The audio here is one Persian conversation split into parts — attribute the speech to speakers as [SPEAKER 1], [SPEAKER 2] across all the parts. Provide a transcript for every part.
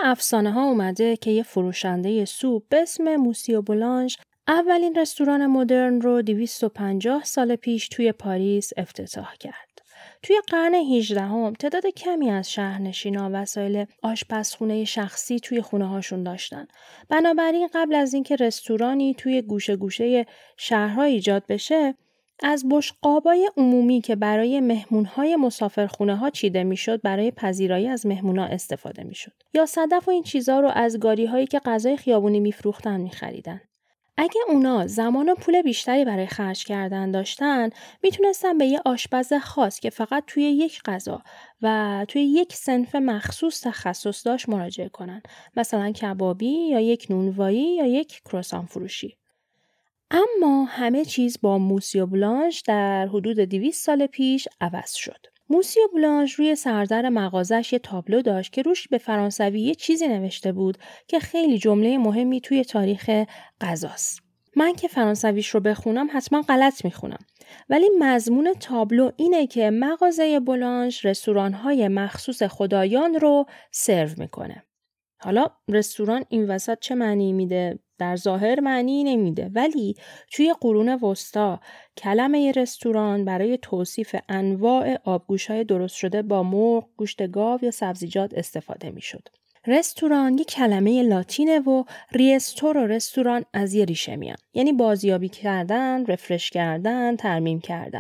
[SPEAKER 1] افسانه ها اومده که یه فروشنده سوپ به اسم موسیو بولانژ اولین رستوران مدرن رو 250 سال پیش توی پاریس افتتاح کرد. توی قرن 18 تعداد کمی از شهرنشینا وسایل آشپزخونه شخصی توی خونه هاشون داشتن. بنابراین قبل از اینکه رستورانی توی گوشه گوشه شهرها ایجاد بشه، از بشقابای عمومی که برای مهمونهای مسافرخونه ها چیده میشد برای پذیرایی از مهمونا استفاده میشد. یا صدف و این چیزا رو از گاری‌هایی که غذای خیابونی میفروختن میخریدن. اگه اونا زمان و پول بیشتری برای خرج کردن داشتن، میتونستن به یه آشپز خاص که فقط توی یک غذا و توی یک صنف مخصوص تخصص داشت مراجعه کنن. مثلا کبابی یا یک نونوایی یا یک کروسان فروشی. اما همه چیز با موسیو بولانژ در حدود 200 سال پیش عوض شد. موسیو بولانژ روی سردر مغازش یه تابلو داشت که روش به فرانسوی یه چیزی نوشته بود که خیلی جمله مهمی توی تاریخ غذاست. من که فرانسویش رو بخونم حتما غلط میخونم. ولی مضمون تابلو اینه که مغازه بولانژ رستوران‌های مخصوص خدایان رو سرو میکنه. حالا رستوران این وسط چه معنی میده؟ در ظاهر معنی نمیده، ولی توی قرون وسطا کلمه رستوران برای توصیف انواع آبگوش‌های درست شده با مرغ، گوشت گاو یا سبزیجات استفاده میشد. رستوران یک کلمه لاتینه و ریستور و رستوران از یه ریشه میان، یعنی بازیابی کردن، رفرش کردن، ترمیم کردن.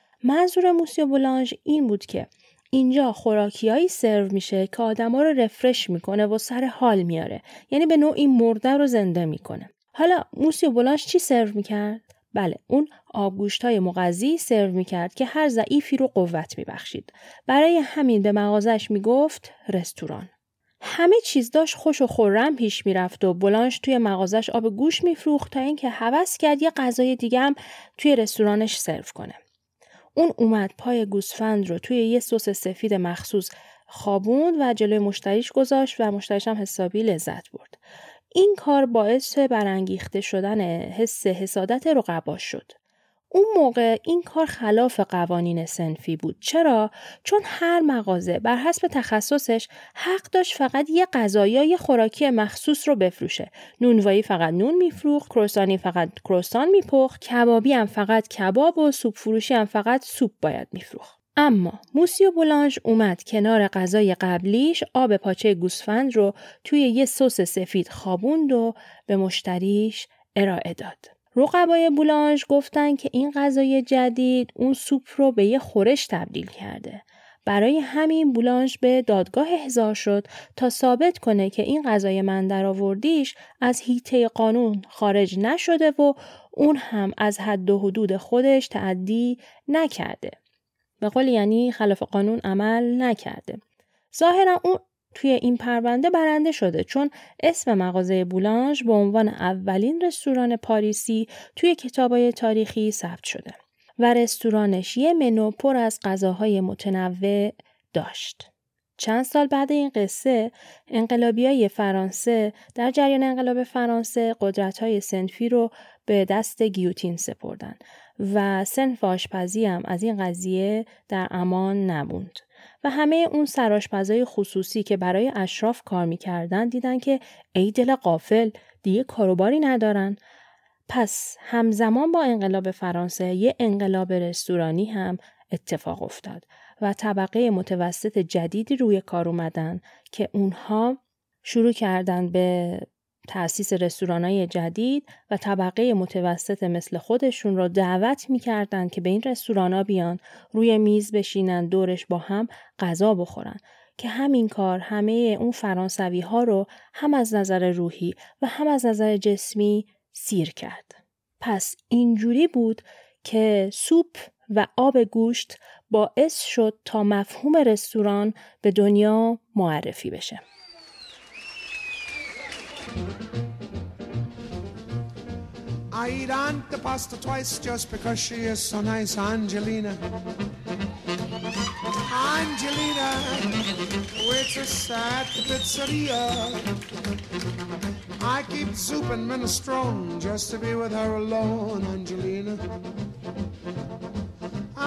[SPEAKER 1] منظور موسیو بولانژ این بود که اینجا خوراکیایی سرو میشه که آدما رو رفرش میکنه و سر حال میاره، یعنی به نوعی مرده رو زنده میکنه. حالا موسیو بولانژ چی سرو میکرد؟ بله، اون آبگوشتای مغذی سرو میکرد که هر ضعیفی رو قوت میبخشید. برای همین به مغازش میگفت رستوران. همه چیز داشت خوش و خرم پیش میرفت و بولانژ توی مغازش آب گوش میفروخت تا اینکه هوس کرد یه غذای دیگه هم توی رستورانش سرو کنه. اون اومد پای گوسفند رو توی یه سس سفید مخصوص خوابوند و جلوی مشتریش گذاشت و مشتریش هم حسابی لذت برد. این کار باعث برانگیخته شدن حس حسادت رقبا شد. اون موقع این کار خلاف قوانین صنفی بود. چرا؟ چون هر مغازه بر حسب تخصصش حق داشت فقط یه غذا یا یه خوراکی مخصوص رو بفروشه. نونوایی فقط نون میفروخت، کروسانی فقط کروسان میپخت، کبابی هم فقط کباب و سوپ فروشی هم فقط سوپ باید میفروخت. اما موسیو بولانژ اومد کنار غذای قبلیش آب پاچه گوسفند رو توی یه سس سفید خوابوند و به مشتریش ارائه داد. رقبای بولانژ گفتن که این غذای جدید اون سوپ رو به یه خورش تبدیل کرده. برای همین بولانژ به دادگاه احضار شد تا ثابت کنه که این غذای من درآوردیش از حیطه قانون خارج نشده و اون هم از حد و حدود خودش تعدی نکرده. به قول یعنی خلاف قانون عمل نکرده. ظاهرا اون توی این پرونده برنده شده، چون اسم مغازه بولانژ به عنوان اولین رستوران پاریسی توی کتابای تاریخی ثبت شده و رستورانش یه منو پر از غذاهای متنوع داشت. چند سال بعد این قصه، انقلابیای فرانسه در جریان انقلاب فرانسه قدرت‌های صنفی رو به دست گیوتین سپردن و صنف آشپزی هم از این قضیه در امان نموند. و همه اون سرآشپزای خصوصی که برای اشراف کار می‌کردن دیدن که ای دل غافل، دیگه کاروباری ندارن. پس همزمان با انقلاب فرانسه یه انقلاب رستورانی هم اتفاق افتاد و طبقه متوسط جدیدی روی کار اومدن که اونها شروع کردن به تأسیس رستوران‌های جدید و طبقه متوسط مثل خودشون رو دعوت می‌کردن که به این رستوران‌ها بیان، روی میز بشینن، دورش با هم غذا بخورن، که همین کار همه اون فرانسوی‌ها رو هم از نظر روحی و هم از نظر جسمی سیر کرد. پس اینجوری بود که سوپ و آب گوشت باعث شد تا مفهوم رستوران به دنیا معرفی بشه.
[SPEAKER 2] I eat Aunt pasta twice just because she is so nice, Angelina. Angelina, waitress at the pizzeria. I keep soup and minestrone just to be with her alone, Angelina.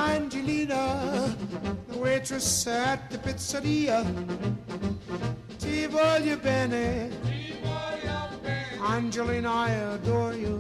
[SPEAKER 2] Angelina, the waitress at the pizzeria. voglio bene, Angelina, I adore you.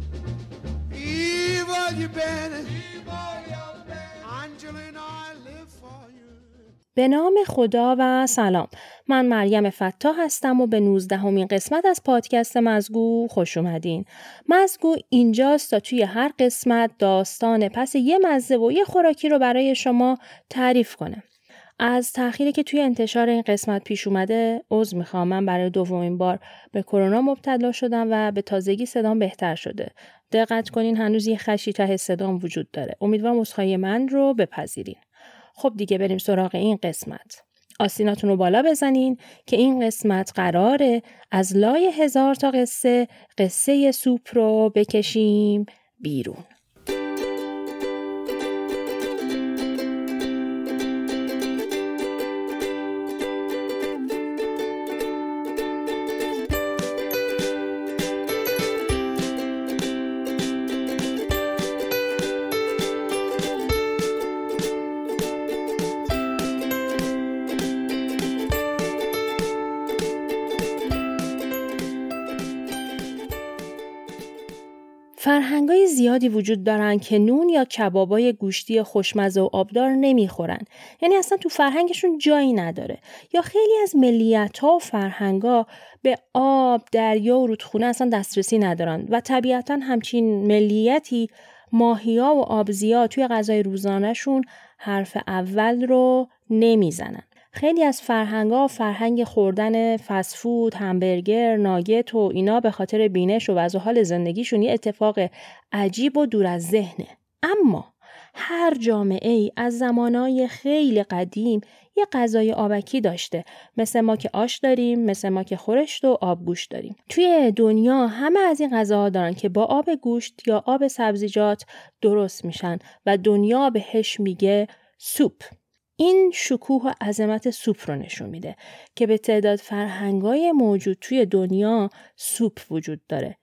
[SPEAKER 2] Voglio bene, Angelina, I live for you.
[SPEAKER 1] به نام خدا و سلام. من مریم فتاح هستم و به 19مین قسمت از پادکست مزگو خوش اومدین. مزگو اینجاست تا توی هر قسمت داستان پس یه مزه و یه خوراکی رو برای شما تعریف کنه. از تأخیری که توی انتشار این قسمت پیش اومده عذر میخوام. من برای دومین بار به کرونا مبتلا شدم و به تازگی صدام بهتر شده. دقت کنین هنوز یه خشی ته صدام وجود داره. امیدوارم عذرخواهی من رو بپذیرین. خب دیگه بریم سراغ این قسمت. آستیناتون رو بالا بزنین که این قسمت قراره از لای 1000 تا قصه سوپ رو بکشیم بیرون. فرهنگای زیادی وجود دارن که نون یا کبابای گوشتی خوشمزه و آبدار نمیخورن. یعنی اصلا تو فرهنگشون جایی نداره. یا خیلی از ملیت‌ها و فرهنگا به آب، دریا و رودخونه اصلا دسترسی ندارن و طبیعتاً همچین ملیتی ماهی‌ها و آبزی‌ها توی غذای روزانه‌شون حرف اول رو نمیزنن. خیلی از فرهنگا فرهنگ خوردن فست فود، همبرگر، ناگت و اینا به خاطر بینش و وضع حال زندگیشون یه اتفاق عجیب و دور از ذهنه. اما هر جامعه ای از زمانهای خیلی قدیم یه غذای آبکی داشته. مثل ما که آش داریم، مثل ما که خورشت و آبگوشت داریم. توی دنیا همه از این غذاها دارن که با آب گوشت یا آب سبزیجات درست میشن و دنیا بهش میگه سوپ. این شکوه و عظمت سوپ رو نشون میده که به تعداد فرهنگای موجود توی دنیا سوپ وجود داره.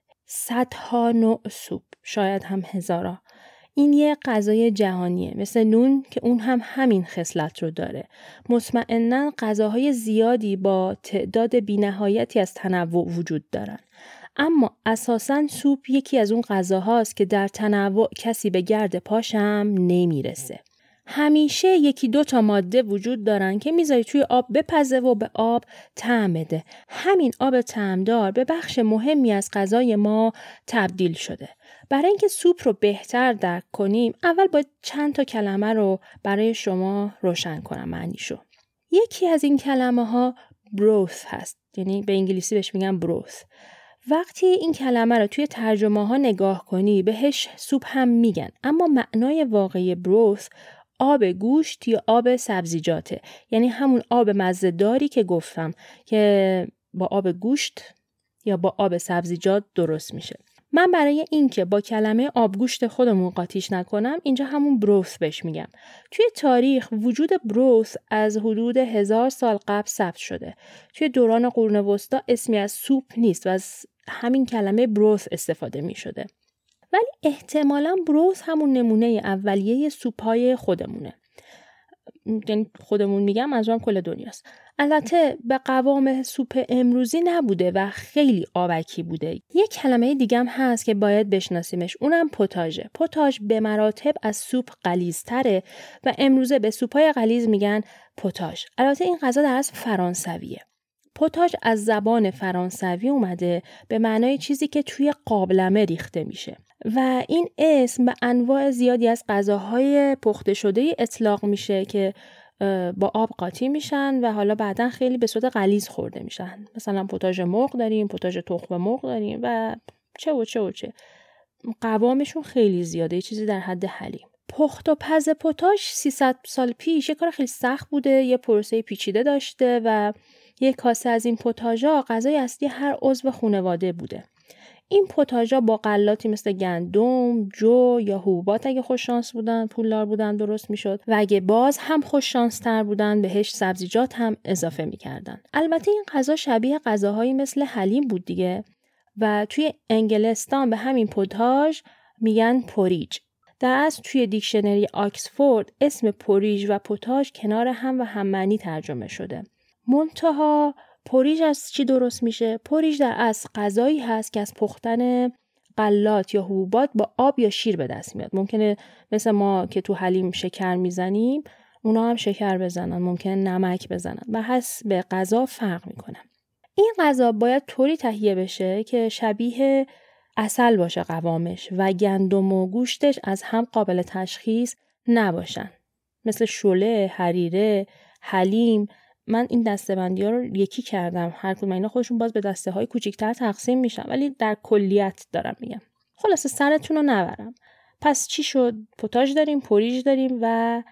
[SPEAKER 1] صدها نوع سوپ، شاید هم هزارا. این یه غذای جهانیه، مثل نون که اون هم همین خصلت رو داره. مطمئناً غذاهای زیادی با تعداد بی‌نهایتی از تنوع وجود دارن. اما اساساً سوپ یکی از اون غذاهاست که در تنوع کسی به گرد پاشم نمیرسه. همیشه یکی دو تا ماده وجود دارن که میذاری توی آب بپزه و به آب طعم بده. همین آب طعمدار به بخش مهمی از غذای ما تبدیل شده. برای اینکه سوپ رو بهتر درک کنیم اول باید چند تا کلمه رو برای شما روشن کنم معنیشو. یکی از این کلمه ها broth هست، یعنی به انگلیسی بهش میگن broth. وقتی این کلمه رو توی ترجمه ها نگاه کنی بهش سوپ هم میگن، اما معنای واقعی broth آب گوشت یا آب سبزیجاته. یعنی همون آب مزه‌داری که گفتم که با آب گوشت یا با آب سبزیجات درست میشه. من برای اینکه با کلمه آبگوشت خودمون قاطیش نکنم اینجا همون بروث بهش میگم. توی تاریخ وجود بروث از حدود 1000 سال قبل ثبت شده. توی دوران قرون وسطا اسمی از سوپ نیست و از همین کلمه بروث استفاده میشده. ولی احتمالاً بروث همون نمونه اولیه سوپ‌های خودمونه. یعنی خودمون میگم منظورم کل دنیاست. البته به قوام سوپ امروزی نبوده و خیلی آبکی بوده. یک کلمه دیگه هم هست که باید بشناسیمش، اونم پتاژه. پتاژ به مراتب از سوپ غلیظ‌تره و امروزه به سوپ‌های غلیظ میگن پتاژ. البته این غذا در اصل فرانسویه. پتاژ از زبان فرانسوی اومده به معنای چیزی که توی قابلمه ریخته میشه و این اسم به انواع زیادی از غذاهای پخته شده اطلاق میشه که با آب قاطی میشن و حالا بعداً خیلی به صورت غلیظ خورده میشن. مثلا پتاژ مرغ داریم، پتاژ تخم مرغ داریم و چه قوامشون خیلی زیاده، یه چیزی در حد حلیم. پخت و پز پتاژ 300 سال پیش یه کار خیلی سخت بوده، یه پروسه پیچیده داشته و یک کاسه از این پتاژا غذای اصلی هر عضو خانواده بوده. این پتاژا با غلاتی مثل گندم، جو یا حبوبات اگه خوش شانس بودن، پولدار بودن درست میشد و اگه باز هم خوش شانس تر بودن بهش سبزیجات هم اضافه میکردن. البته این غذا شبیه غذاهایی مثل حلیم بود دیگه و توی انگلستان به همین پتاژ میگن پوریج. در اصل توی دیکشنری آکسفورد اسم پوریج و پتاژ کنار هم و هم معنی ترجمه شده. منتها پوریژ از چی درست میشه؟ پوریژ در اصل غذایی هست که از پختن غلات یا حبوبات با آب یا شیر به دست میاد. ممکنه مثل ما که تو حلیم شکر میزنیم اونا هم شکر بزنن، ممکنه نمک بزنن و حسب غذا فرق میکنه. این غذا باید طوری تهیه بشه که شبیه عسل باشه قوامش و گندم و گوشتش از هم قابل تشخیص نباشن. مثل شله، حریره، حلیم. من این دسته‌بندی‌ها رو یکی کردم. هر کدوم اینا خودشون باز به دسته‌های کوچیک‌تر تقسیم میشن، ولی در کلیت دارم میگم. خلاصه سرتون رو نبرم. پس چی شد؟ پوتاژ داریم، پوریژ داریم و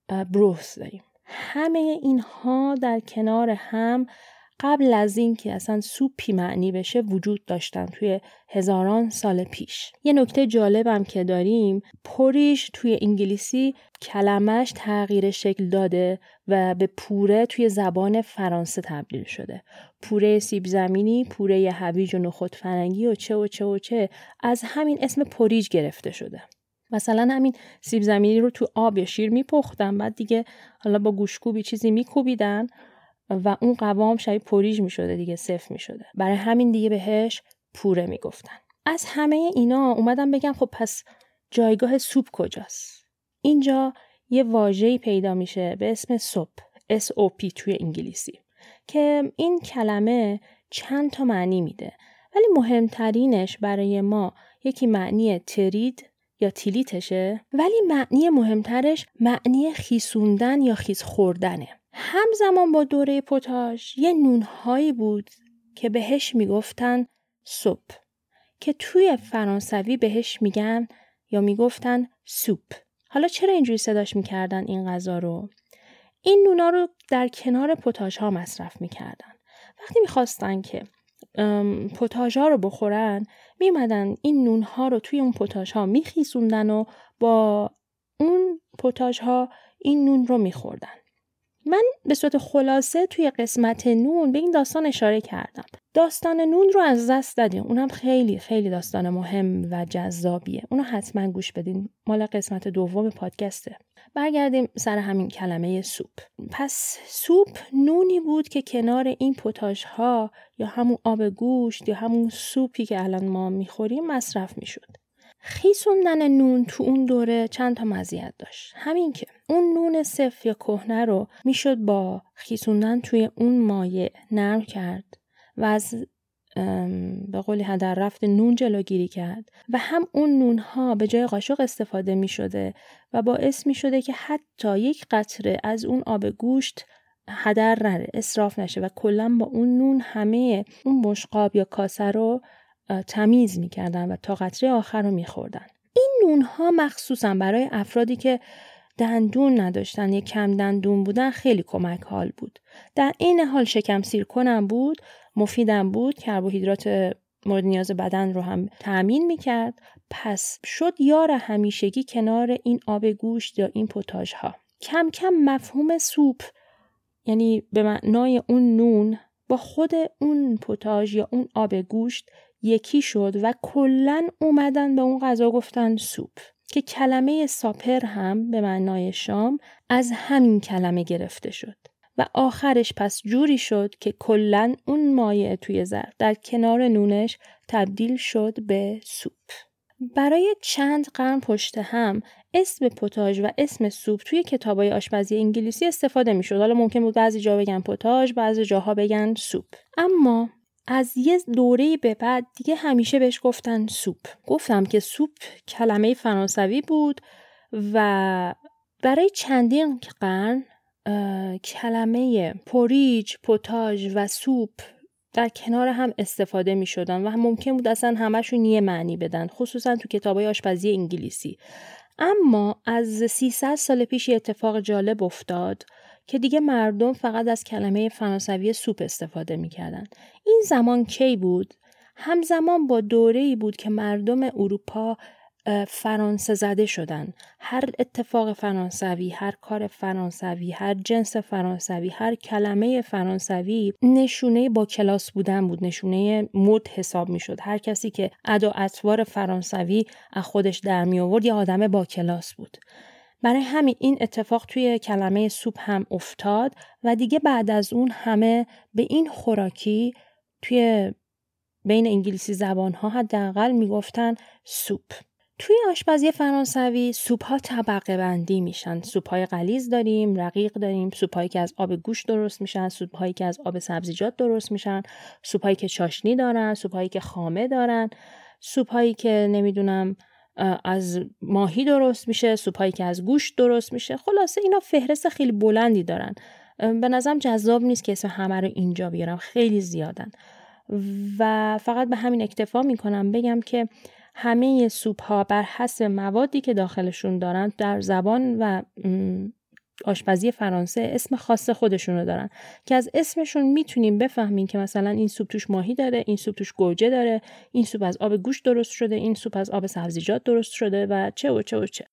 [SPEAKER 1] بروس داریم. همه اینها در کنار هم قبل از این که اصلا سوپی معنی بشه وجود داشتن توی هزاران سال پیش. یه نکته جالبم که داریم، پوریژ توی انگلیسی کلمش تغییر شکل داده و به پوره توی زبان فرانسه تبدیل شده. پوره سیب زمینی، پوره هویج و نخود فرنگی و چه از همین اسم پوریژ گرفته شده. مثلا همین سیب زمینی رو تو آب یا شیر میپختن، بعد دیگه حالا با گوشتکوبی چیزی میکوبیدن و اون قوام شبیه پوریژ میشده دیگه، سفت میشده. برای همین دیگه بهش پوره میگفتن. از همه اینا اومدم بگم خب پس جایگاه سوپ کجاست؟ اینجا یه واژه‌ای پیدا میشه به اسم سوپ، SOP توی انگلیسی، که این کلمه چند تا معنی میده، ولی مهمترینش برای ما یکی معنی ترید یا تیلیتشه، ولی معنی مهمترش معنی خیسوندن یا خیس خوردنه. همزمان با دوره پوتاژ یه نونهایی بود که بهش میگفتن سوپ، که توی فرانسوی بهش میگن یا میگفتن سوپ. حالا چرا اینجوری صداش میکردن این غذا رو؟ این نونا رو در کنار پوتاژ ها مصرف میکردن. وقتی میخواستن که پوتاژ ها رو بخورن، میمدن این نونها رو توی اون پوتاژ ها میخیسوندن و با اون پوتاژ ها این نون رو میخوردن. من به صورت خلاصه توی قسمت نون به این داستان اشاره کردم. داستان نون رو از دست دادیم. اونم خیلی خیلی داستان مهم و جذابیه. اونو حتما گوش بدین. مال قسمت دوم پادکسته. برگردیم سر همین کلمه سوپ. پس سوپ نونی بود که کنار این پوتاژها یا همون آب گوشت یا همون سوپی که الان ما میخوریم مصرف میشد. خیسوندن نون تو اون دوره چند تا مزیت داشت. همین که اون نون سفت یا کهنه رو میشد با خیسوندن توی اون مایع نرم کرد و از به قولی هدر رفت نون جلوگیری کرد و هم اون نونها به جای قاشق استفاده می شده و باعث می شده که حتی یک قطره از اون آب گوشت هدر نره، اسراف نشه و کلا با اون نون همه اون بشقاب یا کاسه رو تمیز می کردن و تا قطره آخر رو می خوردن. این نونها مخصوصا برای افرادی که دندون نداشتن یا کم دندون بودن خیلی کمک حال بود. در این حال شکم سیر کنم بود، مفیدم بود، کربوهیدرات مورد نیاز بدن رو هم تأمین میکرد. پس شد یار همیشگی کنار این آب گوشت یا این پوتاژ ها. کم کم مفهوم سوپ، یعنی به معنای اون نون، با خود اون پوتاژ یا اون آب گوشت یکی شد و کلن اومدن به اون غذا گفتن سوپ، که کلمه ساپر هم به معنای شام از همین کلمه گرفته شد و آخرش پس جوری شد که کلن اون مایع توی ظرف در کنار نونش تبدیل شد به سوپ. برای چند قرن پشت هم اسم پوتاژ و اسم سوپ توی کتابای آشپزی انگلیسی استفاده می شد. حالا ممکن بود بعضی جا بگن پوتاژ، بعضی جاها بگن سوپ، اما از یه دوره‌ای به بعد دیگه همیشه بهش گفتن سوپ. گفتم که سوپ کلمه فرانسوی بود و برای چندین قرن کلمه پوریج، پوتاژ و سوپ در کنار هم استفاده می شدن و ممکن بود اصلا همشون یه معنی بدن، خصوصا تو کتابای آشپزی انگلیسی. اما از 300 سال پیش یه اتفاق جالب افتاد که دیگه مردم فقط از کلمه فرانسوی سوپ استفاده می‌کردن. این زمان کی بود؟ همزمان با دوره‌ای بود که مردم اروپا فرانسه زده شدن. هر اتفاق فرانسوی، هر کار فرانسوی، هر جنس فرانسوی، هر کلمه فرانسوی نشونه با کلاس بودن بود، نشونه مد حساب می‌شد. هر کسی که ادا اطوار فرانسوی از خودش در می آورد یه آدم با کلاس بود. برای همین این اتفاق توی کلمه سوپ هم افتاد و دیگه بعد از اون همه به این خوراکی توی بین انگلیسی زبان‌ها حداقل میگفتن سوپ. توی آشپزی فرانسوی سوپ‌ها طبقه بندی میشن. سوپ‌های غلیظ داریم، رقیق داریم، سوپ‌هایی که از آب گوشت درست میشن، سوپ‌هایی که از آب سبزیجات درست میشن، سوپ‌هایی که چاشنی دارن، سوپ‌هایی که خامه دارن، سوپ‌هایی که نمیدونم از ماهی درست میشه، سوپ‌هایی که از گوشت درست میشه. خلاصه اینا فهرست خیلی بلندی دارن. به نظرم جذاب نیست که اسم همه رو اینجا بیارم، خیلی زیادن و فقط به همین اکتفا میکنم بگم که همه سوپ ها بر حسب موادی که داخلشون دارن در زبان و آشپزی فرانسه اسم خاص خودشونو دارن که از اسمشون میتونیم بفهمیم که مثلا این سوپ توش ماهی داره، این سوپ توش گوجه داره، این سوپ از آب گوشت درست شده، این سوپ از آب سبزیجات درست شده و چه و چه و چه.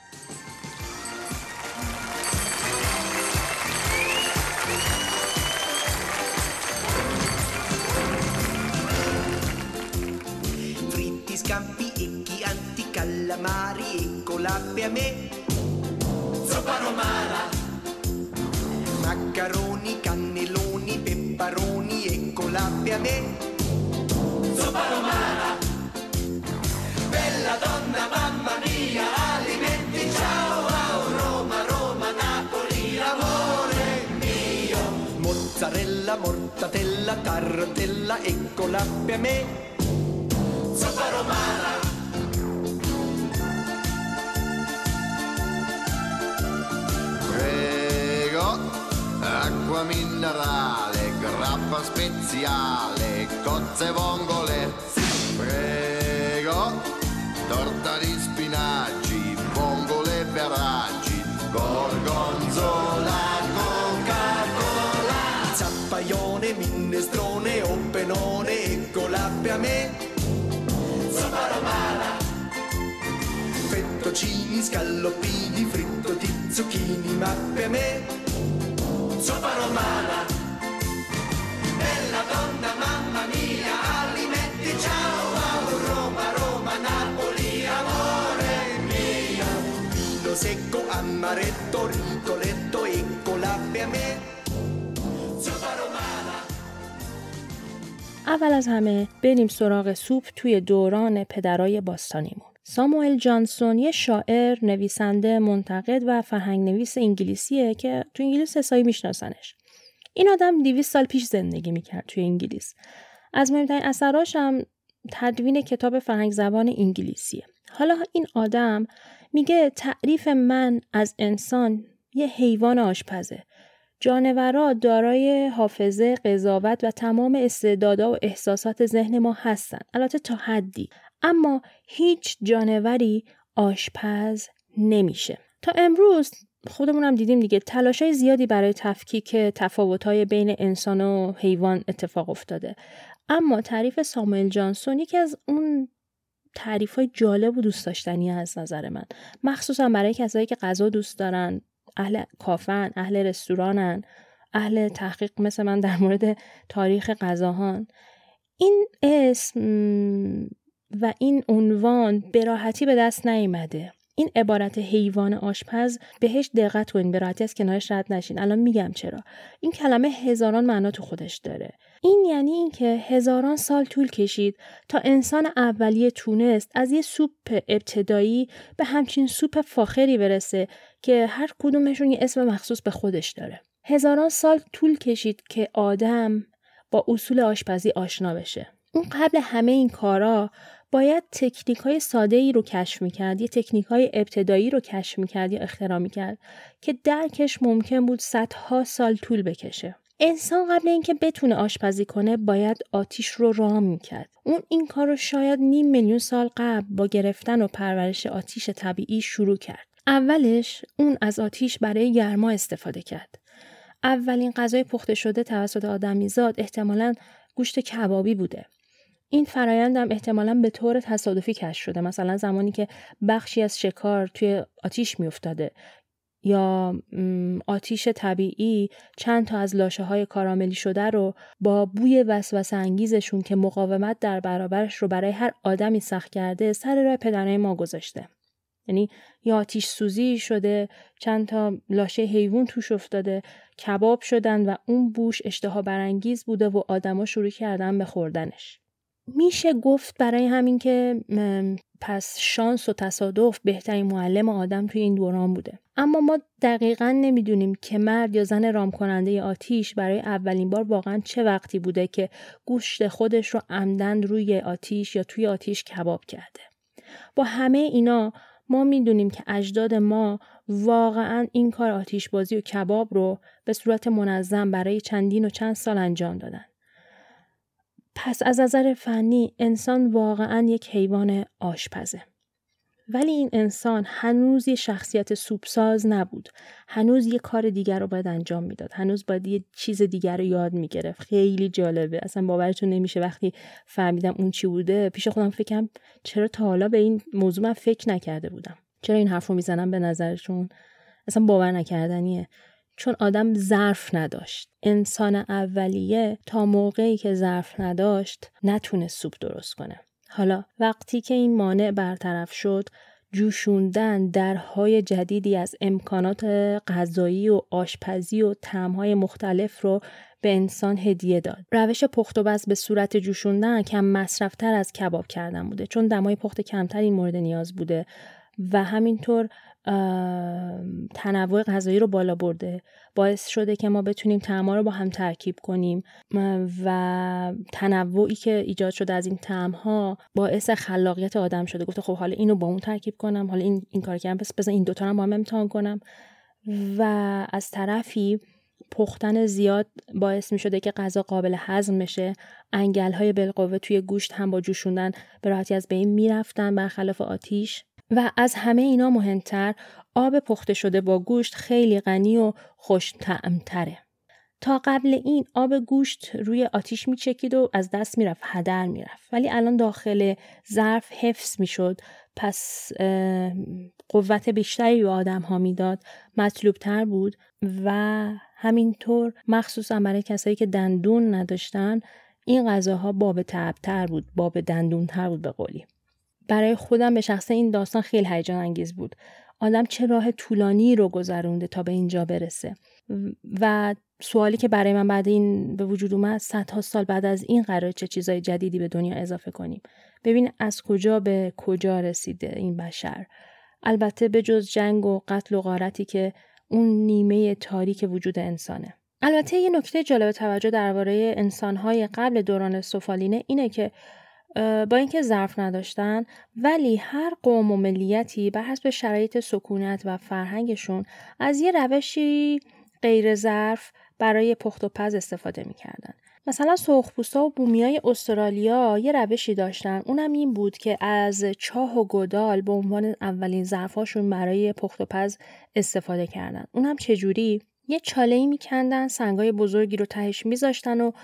[SPEAKER 3] Scampi e chianti, calamari e colappe a me. Zuppa romana. Maccaroni, cannelloni, pepperoni e colappe a me. Zuppa romana. Bella donna, mamma mia, alimenti, ciao, wow, Roma, Roma, Napoli, amore mio. Mozzarella, mortadella, tartella e colappe a me. Zuppa romana.
[SPEAKER 4] Prego, acqua minerale, grappa speziale, cozze vongole. Prego, torta di spinaci, vongole e veraggi, gorgonzola, Coca-Cola.
[SPEAKER 3] Zappaione, minestrone, oppenone e colappe a me. Zuppa romana. Fettuccini, scaloppini, fritto di zucchini, mappe a me. Zuppa romana. Bella donna, mamma mia, alimenti, ciao, wow, Roma, Roma, Napoli, amore mio. Vino secco, amaretto, ricoletto e colappe a me. Zuppa romana.
[SPEAKER 1] اول از همه بریم سراغ سوپ توی دوران پدرای باستانیمون. ساموئل جانسون یه شاعر، نویسنده، منتقد و فرهنگ نویس انگلیسیه که تو انگلیس حسابی میشناسنش. این آدم 200 سال پیش زندگی میکرد توی انگلیس. از مهمترین اثراش هم تدوین کتاب فرهنگ زبان انگلیسیه. حالا این آدم میگه تعریف من از انسان یه حیوان آشپزه. جانورا دارای حافظه، قضاوت و تمام استعدادها و احساسات ذهن ما هستن. البته تا حدی. اما هیچ جانوری آشپز نمیشه. تا امروز خودمونم دیدیم دیگه تلاشای زیادی برای تفکیک تفاوت‌های بین انسان و حیوان اتفاق افتاده. اما تعریف ساموئل جانسون یکی از اون تعریف‌های جالب و دوست داشتنی از نظر من. مخصوصا برای کسایی که غذا دوست دارن، اهل کافن، اهل رستورانن، اهل تحقیق مثل من در مورد تاریخ غذاهان. این اسم و این عنوان به راحتی به دست نیامده. این عبارت حیوان آشپز بهش دقت کنین، به راحتی از کنارش رد نشین. الان میگم چرا. این کلمه هزاران معنا تو خودش داره. این یعنی این که هزاران سال طول کشید تا انسان اولیه تونست از یه سوپ ابتدایی به همچین سوپ فاخری برسه که هر کدومشون یه اسم مخصوص به خودش داره. هزاران سال طول کشید که آدم با اصول آشپزی آشنا بشه. اون قبل همه این کارا باید تکنیک‌های ساده‌ای رو کشف می‌کرد، یه تکنیک‌های ابتدایی رو کشف می‌کرد یا اختراع می‌کرد که درکش ممکن بود صدها سال طول بکشه. انسان قبل اینکه بتونه آشپزی کنه باید آتیش رو رام می‌کرد. اون این کار رو شاید 500,000 سال قبل با گرفتن و پرورش آتیش طبیعی شروع کرد. اولش اون از آتیش برای گرما استفاده کرد. اولین غذای پخته شده توسط آدمیزاد احتمالاً گوشت کبابی بوده. این فرایند هم احتمالاً به طور تصادفی کشف شده. مثلا زمانی که بخشی از شکار توی آتیش می افتاده یا آتیش طبیعی چند تا از لاشه‌های کاراملی شده رو با بوی وسوسه انگیزشون که مقاومت در برابرش رو برای هر آدمی سخت کرده سر راه پدرای ما گذاشته. یعنی یا آتیش سوزی شده، چند تا لاشه حیوان توش افتاده، کباب شدن و اون بوش اشتها برانگیز بوده و آدما شروع کردن به خوردنش. میشه گفت برای همین که پس شانس و تصادف بهترین معلم آدم توی این دوران بوده. اما ما دقیقاً نمیدونیم که مرد یا زن رام کننده آتیش برای اولین بار واقعاً چه وقتی بوده که گوشت خودش رو عمدن روی آتیش یا توی آتیش کباب کرده. با همه اینا ما میدونیم که اجداد ما واقعاً این کار آتیش بازی و کباب رو به صورت منظم برای چندین و چند سال انجام دادن. پس از نظر فنی انسان واقعاً یک حیوان آشپزه. ولی این انسان هنوز یه شخصیت سوپساز نبود. هنوز یه کار دیگر رو باید انجام میداد. هنوز باید یه چیز دیگر رو یاد میگرفت. خیلی جالبه. اصلا باورتون نمیشه وقتی فهمیدم اون چی بوده. پیش خودم فکرم چرا تا حالا به این موضوع من فکر نکرده بودم. چرا این حرف رو میزنم به نظرشون؟ اصلا باور نکردنیه. چون آدم ظرف نداشت. انسان اولیه تا موقعی که ظرف نداشت نتونه سوپ درست کنه. حالا وقتی که این مانع برطرف شد، جوشوندن درهای جدیدی از امکانات غذایی و آشپزی و طعم‌های مختلف رو به انسان هدیه داد. روش پخت و بس به صورت جوشوندن کم مصرف‌تر از کباب کردن بوده، چون دمای پخت کمتر این مورد نیاز بوده و همینطور تنوع غذایی رو بالا برده، باعث شده که ما بتونیم طعم‌ها رو با هم ترکیب کنیم و تنوعی که ایجاد شده از این طعم‌ها باعث خلاقیت آدم شده. گفته خب حالا اینو با اون ترکیب کنم، حالا این کار کردم، پس بذار این دوتا رو با هم امتحان کنم. و از طرفی پختن زیاد باعث می شده که غذا قابل هضم بشه. انگل‌های بالقوه توی گوشت هم با جوشوندن به راحتی از بین می رفتن برخلاف آتیش. و از همه اینا مهمتر، آب پخته شده با گوشت خیلی غنی و خوش طعم‌تره. تا قبل این آب گوشت روی آتیش میچکید و از دست میرفت، هدر میرفت. ولی الان داخل ظرف حفظ میشد، پس قوت بیشتری به آدم ها میداد، مطلوب تر بود و همینطور مخصوصا برای کسایی که دندون نداشتن این غذاها باب طعم‌تر بود، باب دندون تر بود به قولی. برای خودم به شخصه این داستان خیلی هیجان انگیز بود. آدم چه راه طولانی رو گذرونده تا به اینجا برسه و سوالی که برای من بعد این به وجود اومد، صدها سال بعد از این قراره چه چیزای جدیدی به دنیا اضافه کنیم. ببین از کجا به کجا رسیده این بشر. البته به جز جنگ و قتل و غارتی که اون نیمه تاریک وجود انسانه. البته یه نکته جالب توجه درباره انسان‌های قبل دوران سفالینه اینه که با اینکه ظرف نداشتن ولی هر قوم و ملیتی بر حسب شرایط سکونت و فرهنگشون از یه روشی غیر ظرف برای پخت و پز استفاده می‌کردن. مثلا سرخپوستا و بومیای استرالیا یه روشی داشتن، اونم این بود که از چاه و گودال به عنوان اولین ظرفاشون برای پخت و پز استفاده کردن. اونم چجوری؟ یه چاله‌ای میکندن، سنگای بزرگی رو تهش میذاشتن و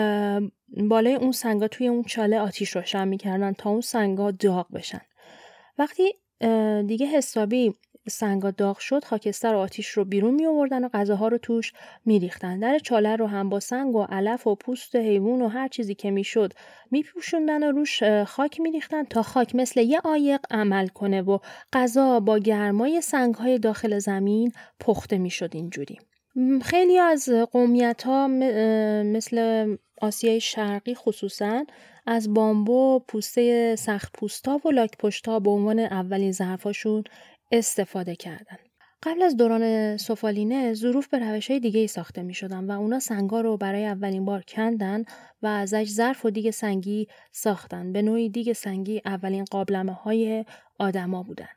[SPEAKER 1] بالای اون سنگا توی اون چاله آتیش روشن میکردن تا اون سنگا داغ بشن. وقتی دیگه حسابی سنگا داغ شد، خاکستر و آتیش رو بیرون می آوردن و غذاها رو توش می ریختن. در چاله رو هم با سنگ و علف و پوست حیوان و هر چیزی که می شد می پوشوندن و روش خاک می ریختن تا خاک مثل یه عایق عمل کنه و غذا با گرمای سنگ‌های داخل زمین پخته می شد. اینجوری خیلی از قومیت‌ها مثل آسیای شرقی خصوصاً از بامبو، پوسته سخت پوستا و لاک پشتا به عنوان اولین ظرفاشون استفاده کردن. قبل از دوران سفالینه ظروف به روش‌های دیگه‌ای ساخته می‌شدن و اونا سنگا رو برای اولین بار کندن و ازش ظرف و دیگ سنگی ساختن. به نوعی دیگ سنگی اولین قابلمه‌های آدما بودن.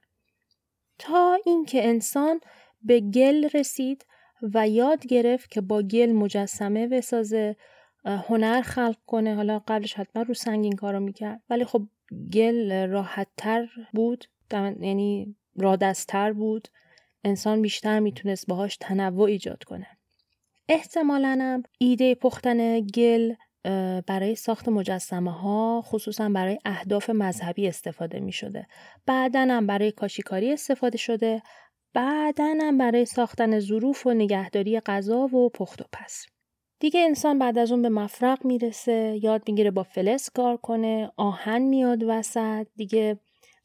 [SPEAKER 1] تا اینکه انسان به گل رسید و یاد گرفت که با گل مجسمه بسازه، هنر خلق کنه. حالا قبلش حتما رو سنگ این کارو میکرد، ولی خب گل راحت‌تر بود، یعنی رادستر بود، انسان بیشتر میتونست باهاش تنوع ایجاد کنه. احتمالاً هم ایده پختن گل برای ساخت مجسمه ها خصوصا برای اهداف مذهبی استفاده می شده. بعدن هم برای کاشیکاری استفاده شده. بعدن هم برای ساختن ظروف و نگهداری غذا و پخت و پز. دیگه انسان بعد از اون به مفرق میرسه، یاد میگیره با فلز کار کنه، آهن میاد وسط، دیگه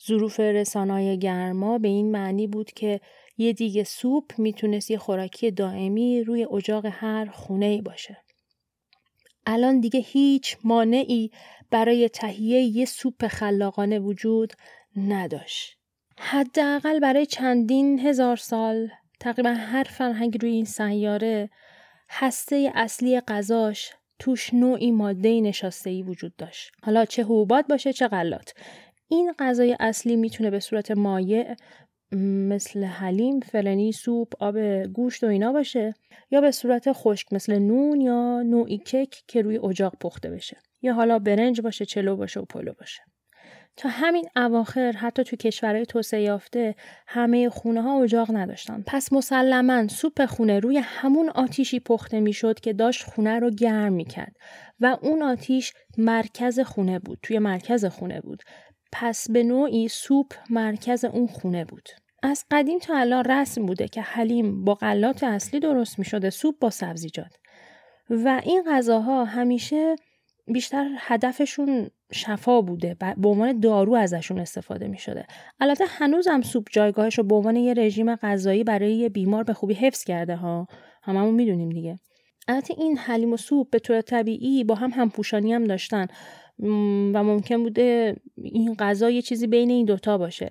[SPEAKER 1] ظروف رسانه‌های گرما به این معنی بود که یه دیگه سوپ میتونست یه خوراکی دائمی روی اجاق هر خونه‌ای باشه. الان دیگه هیچ مانعی برای تهیه یه سوپ خلاقانه وجود نداشت. حداقل برای چندین هزار سال تقریبا هر فرهنگ روی این سیاره هسته اصلی غذاش توش نوعی ماده نشastه‌ای وجود داشت. حالا چه حبوبات باشه چه غلات. این غذای اصلی میتونه به صورت مایع مثل حلیم، فلانی، سوپ، آب گوشت و اینا باشه، یا به صورت خشک مثل نون یا نوعی کیک که روی اجاق پخته بشه، یا حالا برنج باشه، چلو باشه و پلو باشه. تا همین اواخر حتی تو کشورهای توسعه یافته همه خونه ها اجاق نداشتن. پس مسلماً سوپ خونه روی همون آتیشی پخته میشد که داشت خونه رو گرم میکرد و اون آتیش مرکز خونه بود، توی مرکز خونه بود. پس به نوعی سوپ مرکز اون خونه بود. از قدیم تا الان رسم بوده که حلیم با غلات اصلی درست میشده، سوپ با سبزیجات. و این غذاها همیشه بیشتر هدفشون شفا بوده، به عنوان دارو ازشون استفاده می شده. البته هنوز هم سوپ جایگاهش رو به عنوان یه رژیم غذایی برای یه بیمار به خوبی حفظ کرده ها، هممون میدونیم دیگه. البته این حلیم و سوپ به طور طبیعی با هم پوشانی هم داشتن و ممکن بوده این غذا یه چیزی بین این دوتا باشه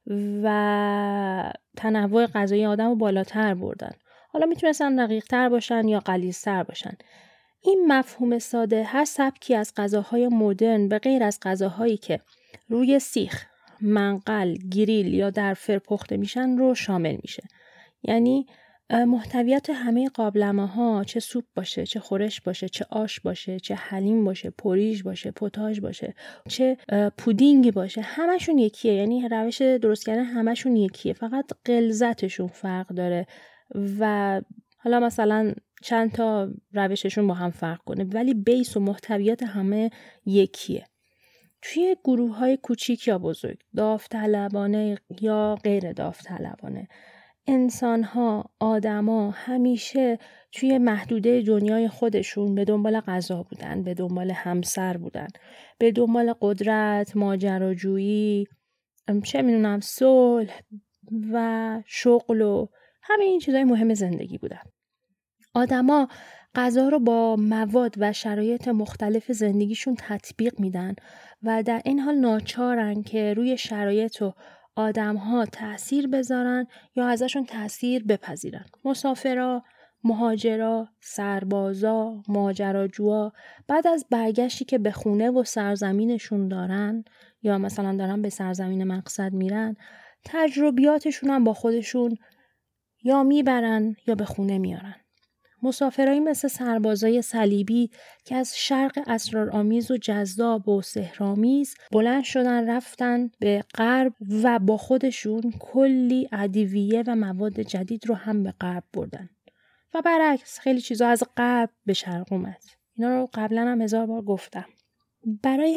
[SPEAKER 1] و تنوع غذایی آدم رو بالاتر بردن. حالا میتونستن دقیق تر باشن یا غلیظ تر باشن. این مفهوم ساده هر سبکی از غذاهای مدرن به غیر از غذاهایی که روی سیخ، منقل، گریل یا در فر پخته میشن رو شامل میشه. یعنی محتویات همه قابلمه‌ها، چه سوپ باشه، چه خورش باشه، چه آش باشه، چه حلیم باشه، پوریژ باشه، پوتاژ باشه، چه پودینگ باشه، همشون یکیه. یعنی روش درست کردن همشون یکیه، فقط غلظتشون فرق داره و حالا مثلا چند تا روششون با هم فرق کنه، ولی بیس و محتویات همه یکیه. توی گروه‌های کوچیک یا بزرگ، داوطلبانه یا غیر داوطلبانه، انسان‌ها، آدم‌ها همیشه توی محدوده دنیای خودشون به دنبال غذا بودن، به دنبال همسر بودن، به دنبال قدرت، ماجراجویی، چه میدونم، صلح و شغل و همه این چیزای مهم زندگی بودن. آدما غذا رو با مواد و شرایط مختلف زندگیشون تطبیق میدن و در این حال ناچارن که روی شرایط و آدم‌ها تأثیر بذارن یا ازشون تأثیر بپذیرن. مسافرا، مهاجرا، سربازا، ماجراجوها بعد از برگشتی که به خونه و سرزمینشون دارن یا مثلا دارن به سرزمین مقصد میرن، تجربیاتشون هم با خودشون یا میبرن یا به خونه میارن. مسافرایی مثل سربازای صلیبی که از شرق اسرارآمیز و جذاب و سحرآمیز بلند شدن رفتن به غرب و با خودشون کلی ادویه و مواد جدید رو هم به غرب بردن و برعکس خیلی چیزا از غرب به شرق اومد. اینا رو قبلا هم 1000 بار گفتم. برای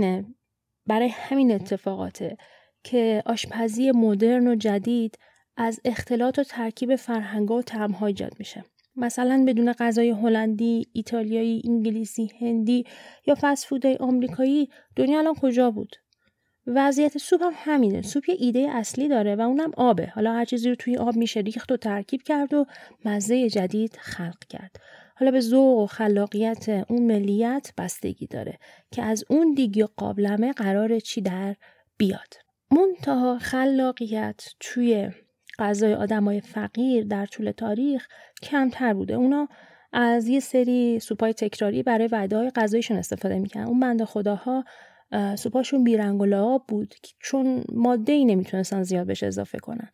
[SPEAKER 1] همین اتفاقاته که آشپزی مدرن و جدید از اختلاط و ترکیب فرهنگ‌ها و طعم‌ها ایجاد میشه. مثلا بدون غذای هلندی، ایتالیایی، انگلیسی، هندی یا فست فودای آمریکایی دنیا الان کجا بود؟ وضعیت سوپ هم همینه. سوپ یه ایده اصلی داره و اونم آبه. حالا هر چیزی رو توی آب میشه ریخت و ترکیب کرد و مزه جدید خلق کرد. حالا به ذوق و خلاقیت اون ملیت بستگی داره که از اون دیگه قابلمه قراره چی در بیاد. منتها خلاقیت توی غذای آدمای فقیر در طول تاریخ کمتر بوده. اونا از یه سری سوپای تکراری برای وعده‌های غذاییشون استفاده میکنن. اون بنده خداها سوپاشون بیرنگ و لعاب بود چون ماده‌ای نمیتونستن زیاد بهش اضافه کنن.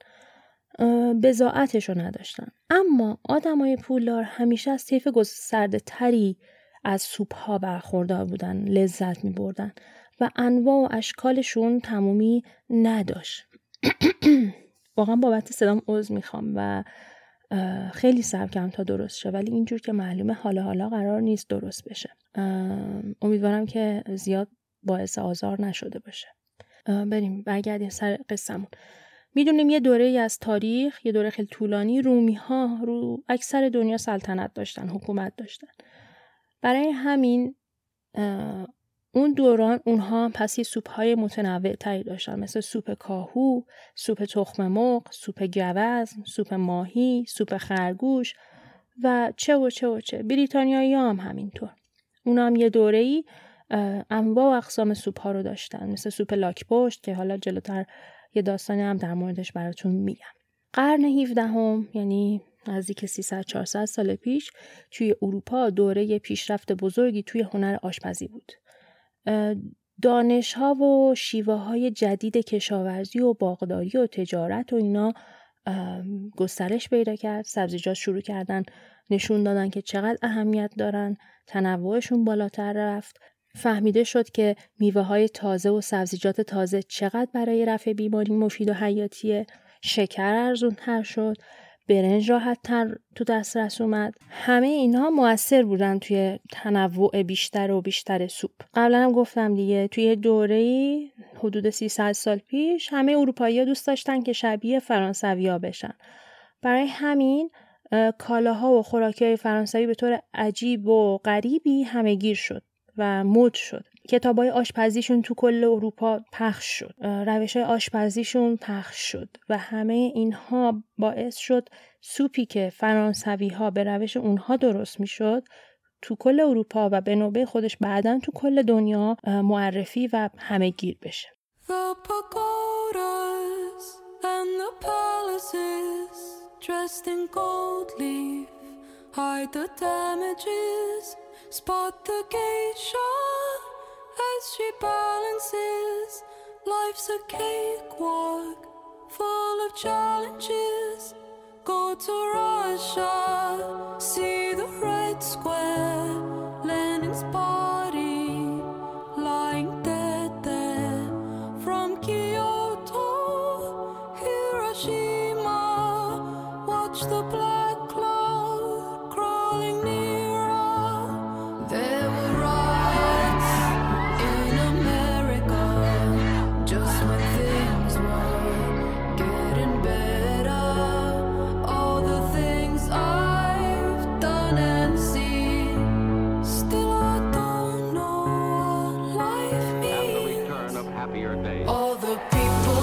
[SPEAKER 1] بضاعتشو نداشتن. اما آدمای پولدار همیشه از طیف گسترده تری از سوپ‌ها برخوردار بودن، لذت می‌بردن و انواع و اشکالشون تمومی نداشت. واقعا بابت صدام عذر میخوام و خیلی صبر کردم تا درست شه، ولی اینجور که معلومه حالا قرار نیست درست بشه. امیدوارم که زیاد باعث آزار نشده باشه. برگردیم سر قصه‌مون. میدونیم یه دوره از تاریخ، یه دوره خیلی طولانی، رومی ها رو اکثر دنیا سلطنت داشتن، حکومت داشتن. برای همین اون دوران اونها هم پس یه سوپ‌های متنوع تری داشتن، مثل سوپ کاهو، سوپ تخم مرغ، سوپ گوزن، سوپ ماهی، سوپ خرگوش و چه. بریتانیایی‌ها هم همینطور. اونا هم یه دوره‌ای انواع و اقسام سوپ‌ها رو داشتن، مثل سوپ لاک‌پشت که حالا جلوتر یه داستانی هم در موردش براتون میگم. قرن 17 یعنی نزدیک 300-400 سال پیش توی اروپا دوره پیشرفت بزرگی توی هنر آشپزی بود. دانش‌ها و شیوه‌های جدید کشاورزی و باغداری و تجارت و اینا گسترش پیدا کرد. سبزیجات شروع کردن نشون دادن که چقدر اهمیت دارن، تنوعشون بالاتر رفت. فهمیده شد که میوه‌های تازه و سبزیجات تازه چقدر برای رفع بیماری مفید و حیاتیه. شکر ارزون‌تر شد، برنج راحت‌تر تو دسترس اومد. همه اینها مؤثر بودن توی تنوع بیشتر و بیشتر سوپ. قبلا هم گفتم دیگه، توی دوره‌ای حدود 300 سال پیش همه اروپایی‌ها دوست داشتن که شبیه فرانسوی‌ها بشن. برای همین کالاها و خوراکی‌های فرانسوی به طور عجیب و غریبی همه‌گیر شد و مد شد. کتابای آشپزیشون تو کل اروپا پخش شد. روش‌های آشپزیشون پخش شد و همه اینها باعث شد سوپی که فرانسوی‌ها به روش اونها درست می‌شد تو کل اروپا و به نوبه خودش بعداً تو کل دنیا معرفی و همه‌گیر بشه.
[SPEAKER 5] The pagodas and the palaces dressed in gold leaf hide the damages. Spot the geisha as she balances. Life's a cakewalk full of challenges. Go to Russia, see the Red Square, Lenin's body lying dead there. From Kyoto, Hiroshima, watch the black cloud crawling nearer. There were riots in America just when things were getting better. All the things I've done and seen, still I don't know what life means. All the people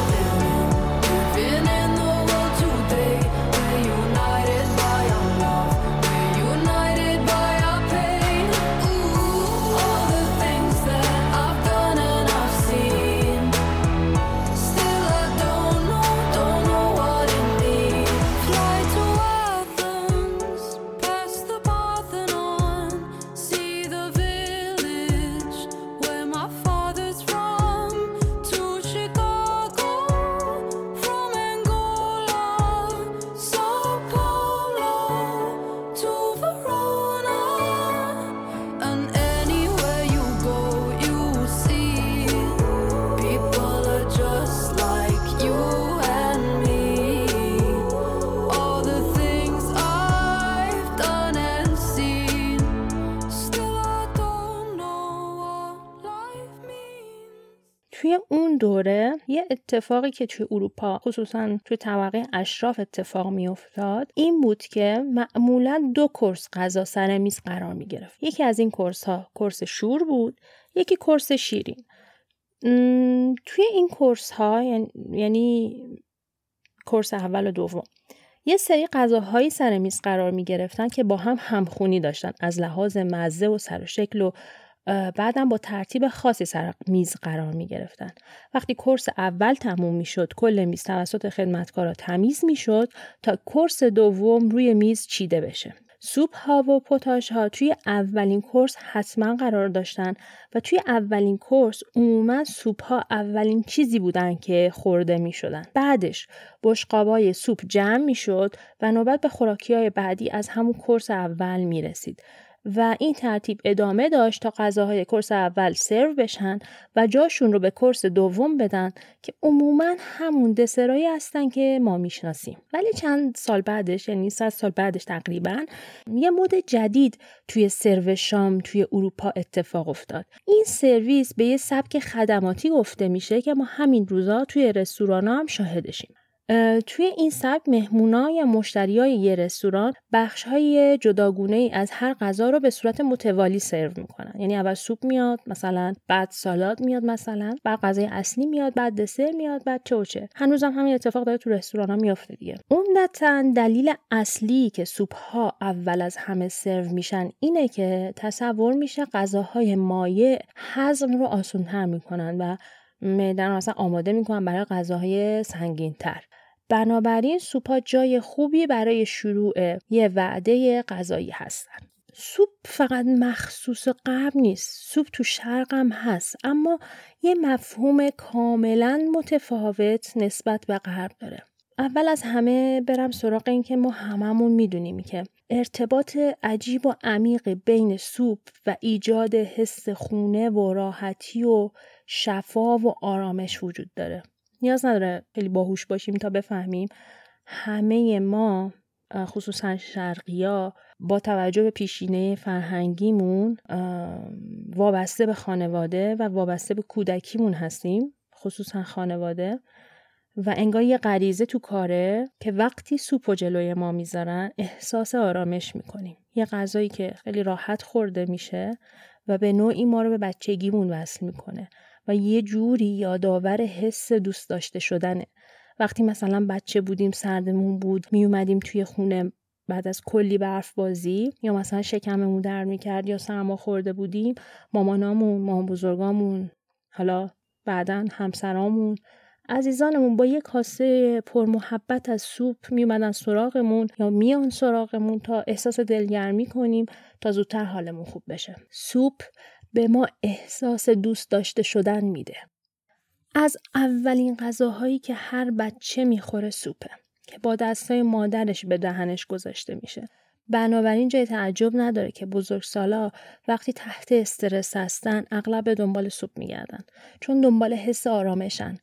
[SPEAKER 5] living in the world today, we're united by our love, we're united by our pain. Ooh, all the things that I've done and I've seen, still I don't know what it means. Fly to Athens, past the Parthenon, see the village where my father's from. To Chicago, from Angola, Sao Paulo to Verona, and anywhere you go, you see people are just like you and me. All the things I've done and seen, still I don't know what life means.
[SPEAKER 1] توی اون دوره یه اتفاقی که توی اروپا خصوصا توی طبقه اشراف اتفاق می افتاد این بود که معمولا 2 کورس غذا سر میز قرار می گرفت. یکی از این کورس ها کورس شور بود، یکی کورس شیرین. توی این کورس ها یعنی کورس اول و دوم یه سری غذاهایی سر میز قرار می گرفتن که با هم همخونی داشتن از لحاظ مزه و سر و شکل و بعدم با ترتیب خاصی سر میز قرار می گرفتن. وقتی کورس اول تموم می شد کل میز توسط خدمتکارا تمیز می شد تا کورس دوم روی میز چیده بشه. سوپ ها و پتاش ها توی اولین کورس حتما قرار داشتن و توی اولین کورس عموما سوپ ها اولین چیزی بودن که خورده می شدن. بعدش بشقابای سوپ جمع می شد و نوبت به خوراکی های بعدی از همون کورس اول می رسید. و این ترتیب ادامه داشت تا غذاهای کورس اول سرو بشن و جاشون رو به کورس دوم بدن که عموماً همون دسرایی هستن که ما میشناسیم. ولی چند سال بعدش یعنی 100 سال بعدش تقریباً یه مد جدید توی سرو شام توی اروپا اتفاق افتاد. این سرویس به یه سبک خدماتی گفته میشه که ما همین روزا توی رستورانا هم شاهدشیم. توی این سبک مهمونا یا مشتریای یه رستوران بخش‌های جداگونه‌ای از هر غذا رو به صورت متوالی سرو میکنن. یعنی اول سوپ میاد مثلا، بعد سالاد میاد مثلا، بعد غذای اصلی میاد، بعد دسر میاد، بعد چه. هنوزم همین اتفاق داره تو رستورانا میفته دیگه. عمدتاً دلیل اصلی که سوپ‌ها اول از همه سرو میشن اینه که تصور میشه غذاهای مایع هضم رو آسان‌تر میکنن و معده رو مثلا آماده میکنن برای غذاهای سنگین‌تر. بنابراین سوپا جای خوبی برای شروع یه وعده غذایی هستن. سوپ فقط مخصوص غرب نیست. سوپ تو شرق هم هست، اما یه مفهوم کاملا متفاوت نسبت به غرب داره. اول از همه برم سراغ این که ما هممون میدونیم که ارتباط عجیب و عمیق بین سوپ و ایجاد حس خونه و راحتی و شفا و آرامش وجود داره. نیاز نداره خیلی باهوش باشیم تا بفهمیم همه ما خصوصا شرقی‌ها با توجه به پیشینه فرهنگیمون وابسته به خانواده و وابسته به کودکیمون هستیم، خصوصا خانواده، و انگار یه غریزه تو کاره که وقتی سوپو جلوی ما میذارن احساس آرامش میکنیم. یه غذایی که خیلی راحت خورده میشه و به نوعی ما رو به بچگیمون وصل میکنه و یه جوری یادآور حس دوست داشته شدنه. وقتی مثلا بچه بودیم، سردمون بود، می اومدیم توی خونه بعد از کلی برف بازی، یا مثلا شکممون درد میکرد یا سرما خورده بودیم، مامان بزرگامون، حالا بعداً همسرامون، عزیزانمون با یک کاسه پر محبت از سوپ می اومدن سراغمون یا میان سراغمون تا احساس دلگرمی کنیم تا زودتر حالمون خوب بشه. سوپ به ما احساس دوست داشته شدن میده. از اولین غذاهایی که هر بچه میخوره سوپه که با دستای مادرش به دهنش گذاشته میشه. بنابراین جای تعجب نداره که بزرگسالا وقتی تحت استرس هستن اغلب به دنبال سوپ میگردن، چون دنبال حس آرامشن.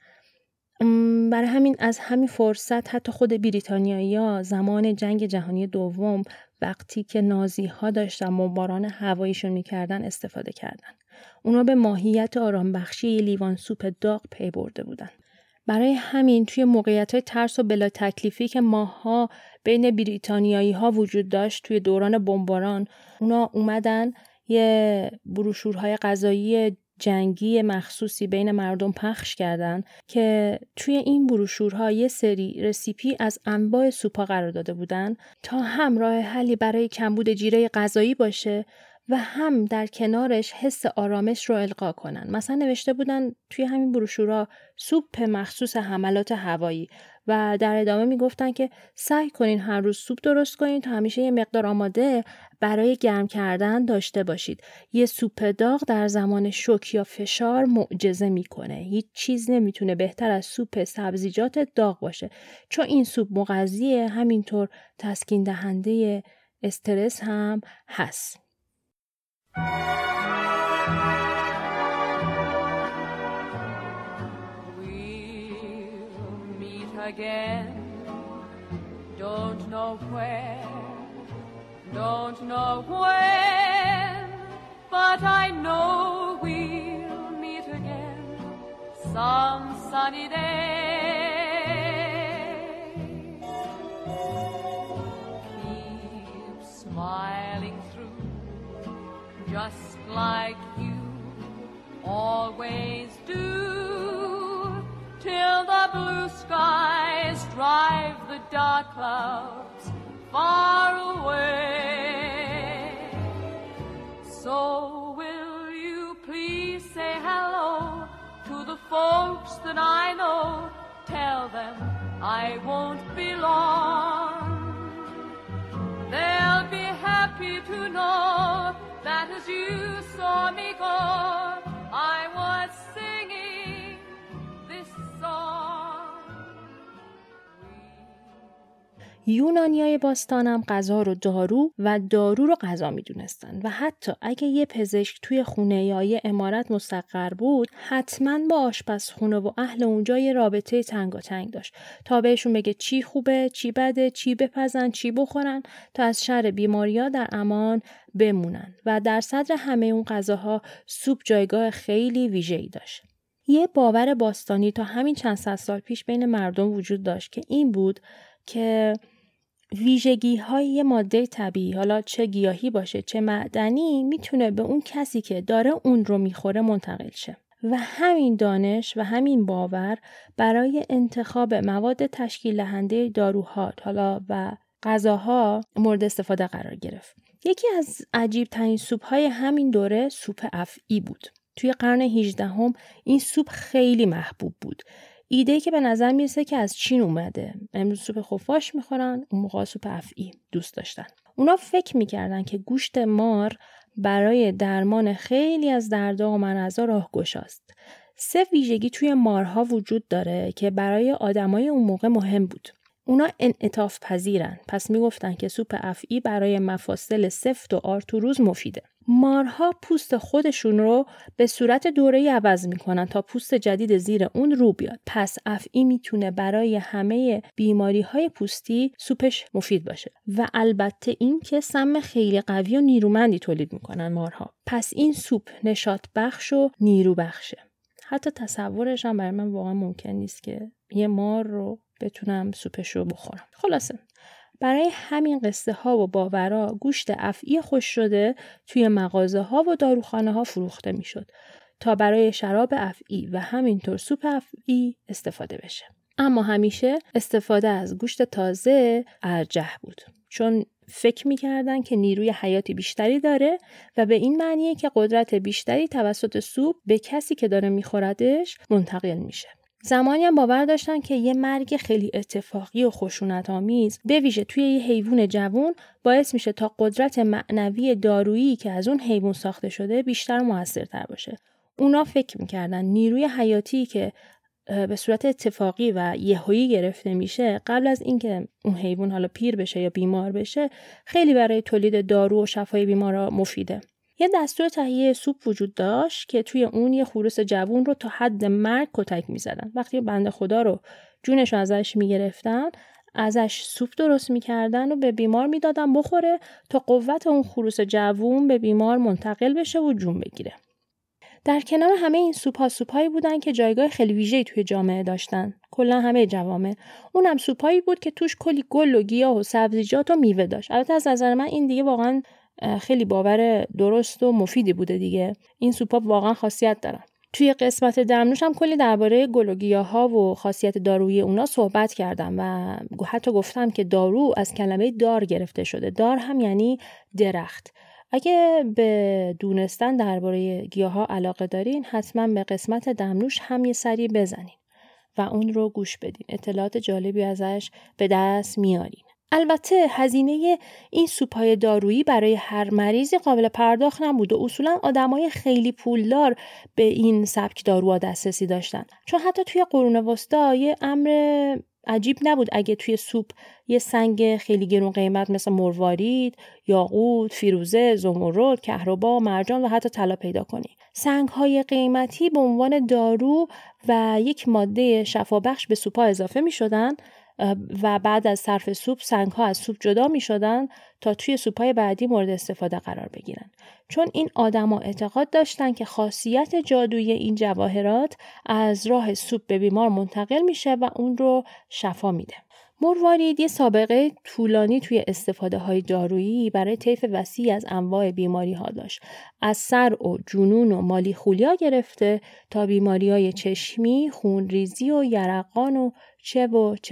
[SPEAKER 1] برای همین از همین فرصت حتی خود بریتانیایی‌ها زمان جنگ جهانی دوم وقتی که نازی‌ها داشتن بمباران هواییشون میکردن استفاده کردن. اونا به ماهیت آرام بخشی لیوان سوپ داغ پی برده بودن. برای همین توی موقعیت‌های ترس و بلا تکلیفی که ماها بین بریتانیایی‌ها وجود داشت توی دوران بمباران، اونا اومدن یه بروشورهای غذایی جنگی مخصوصی بین مردم پخش کردن که توی این بروشورها یه سری رسیپی از انواع سوپا قرار داده بودن تا هم راه حلی برای کمبود جیره غذایی باشه و هم در کنارش حس آرامش رو القا کنن. مثلا نوشته بودن توی همین بروشورها سوپ مخصوص حملات هوایی و در ادامه میگفتن که سعی کنین هر روز سوپ درست کنین تا همیشه یه مقدار آماده برای گرم کردن داشته باشید. یه سوپ داغ در زمان شوک یا فشار معجزه میکنه. هیچ چیز نمیتونه بهتر از سوپ سبزیجات داغ باشه، چون این سوپ مغذیه، همینطور تسکین دهنده استرس هم هست.
[SPEAKER 5] We'll meet again. Don't know where, don't know when, but I know we'll meet again some sunny day. Keep smiling through, just like you always do, till the blue skies drive the dark clouds far away. So will you please say hello to the folks that I know? Tell them I won't be long. They'll be happy to know that as you saw me go, I was singing this song.
[SPEAKER 1] یونانیای باستان هم غذا رو دارو و دارو رو غذا می دونستن و حتی اگه یه پزشک توی خونه یا یه عمارت مستقر بود حتما با آشپزخونه و اهل اونجا یه رابطه تنگاتنگ داشت تا بهشون بگه چی خوبه، چی بده، چی بپزن، چی بخورن تا از شر بیماریا در امان بمونن. و در صدر همه اون غذاها سوپ جایگاه خیلی ویژه‌ای داشت. یه باور باستانی تا همین چند صد سال پیش بین مردم وجود داشت که این بود که ویژگی‌های یه ماده طبیعی، حالا چه گیاهی باشه چه معدنی، میتونه به اون کسی که داره اون رو میخوره منتقل شه. و همین دانش و همین باور برای انتخاب مواد تشکیل دهنده داروها حالا و غذاها مورد استفاده قرار گرفت. یکی از عجیب ترین سوپ‌های همین دوره سوپ افعی بود. توی قرن 18 این سوپ خیلی محبوب بود. ایده‌ای که به نظر میرسه که از چین اومده. امروز سوپ خفاش میخورن، اون موقع سوپ افعی دوست داشتن. اونا فکر میکردن که گوشت مار برای درمان خیلی از دردها و مرضا راهگشاست. 3 ویژگی توی مارها وجود داره که برای آدمای اون موقع مهم بود. اونا انعطاف پذیرن، پس میگفتن که سوپ افعی برای مفاصل سفت و آرتروز مفیده. مارها پوست خودشون رو به صورت دوره‌ای عوض میکنن تا پوست جدید زیر اون رو بیاد. پس افعی میتونه برای همه بیماری‌های پوستی سوپش مفید باشه. و البته این که سم خیلی قوی و نیرومندی تولید میکنن مارها. پس این سوپ نشاط بخش و نیرو بخشه. حتی تصورش هم برای من واقعا ممکن نیست که یه مار رو بتونم سوپش رو بخورم. خلاصه برای همین قصه ها و باورا گوشت افعی خشک شده توی مغازه ها و داروخانه ها فروخته می شد تا برای شراب افعی و همینطور سوپ افعی استفاده بشه. اما همیشه استفاده از گوشت تازه ارجح بود، چون فکر می‌کردن که نیروی حیاتی بیشتری داره و به این معنیه که قدرت بیشتری توسط سوپ به کسی که داره میخوردش منتقل میشه. زمانی هم باور داشتن که یه مرگ خیلی اتفاقی و خشونت‌آمیز به ویژه توی یه حیوان جوان باعث میشه تا قدرت معنوی دارویی که از اون حیوان ساخته شده بیشتر و موثرتر باشه. اونا فکر می‌کردن نیروی حیاتی که به صورت اتفاقی و یهویی گرفته میشه قبل از اینکه اون حیوان حالا پیر بشه یا بیمار بشه خیلی برای تولید دارو و شفای بیمارا مفیده. یه دستور تهیه سوپ وجود داشت که توی اون یه خروس جوون رو تا حد مرگ کتک می‌زدن. وقتی بنده خدا رو جونش رو ازش می‌گرفتن، ازش سوپ درست می‌کردن و به بیمار میدادن بخوره تا قوت اون خروس جوون به بیمار منتقل بشه و جون بگیره. در کنار همه این سوپ‌هایی بودن که جایگاه خیلی ویژه‌ای توی جامعه داشتن. کلا همه جوامع. اونم سوپایی بود که توش کلی گل و گیاه و سبزیجات و میوه داشت. البته از نظر من این دیگه واقعا خیلی باور درست و مفیدی بوده دیگه. این سوپا واقعا خاصیت دارن. توی قسمت دمنوش هم کلی درباره گل و گیاها و خاصیت دارویی اونا صحبت کردم و حتی گفتم که دارو از کلمه دار گرفته شده. دار هم یعنی درخت. اگه به دونستن درباره گیاها علاقه دارین حتما به قسمت دمنوش هم یه سری بزنین و اون رو گوش بدین. اطلاعات جالبی ازش به دست میارین. البته هزینه این سوپ‌های دارویی برای هر مریضی قابل پرداخت نبود و اصولا آدمای خیلی پولدار به این سبک داروها دسترسی داشتن. چون حتی توی قرون وسطا یه امر عجیب نبود اگه توی سوپ یه سنگ خیلی گرون قیمت مثل مروارید، یاقوت، فیروزه، زمرد، کهربا، مرجان و حتی طلا پیدا کنی. سنگ‌های قیمتی به عنوان دارو و یک ماده شفابخش به سوپ‌ها اضافه می‌شدن و بعد از صرف سوپ سنگ‌ها از سوپ جدا می‌شدن تا توی سوپ‌های بعدی مورد استفاده قرار بگیرن. چون این آدم‌ها اعتقاد داشتن که خاصیت جادویی این جواهرات از راه سوپ به بیمار منتقل میشه و اون رو شفا میده. مروارید یه سابقه طولانی توی استفاده‌های دارویی برای طیف وسیعی از انواع بیماری‌ها داشت. از سر و جنون و مالی خولیا گرفته تا بیماری‌های چشمی، خونریزی و یرقان و چه.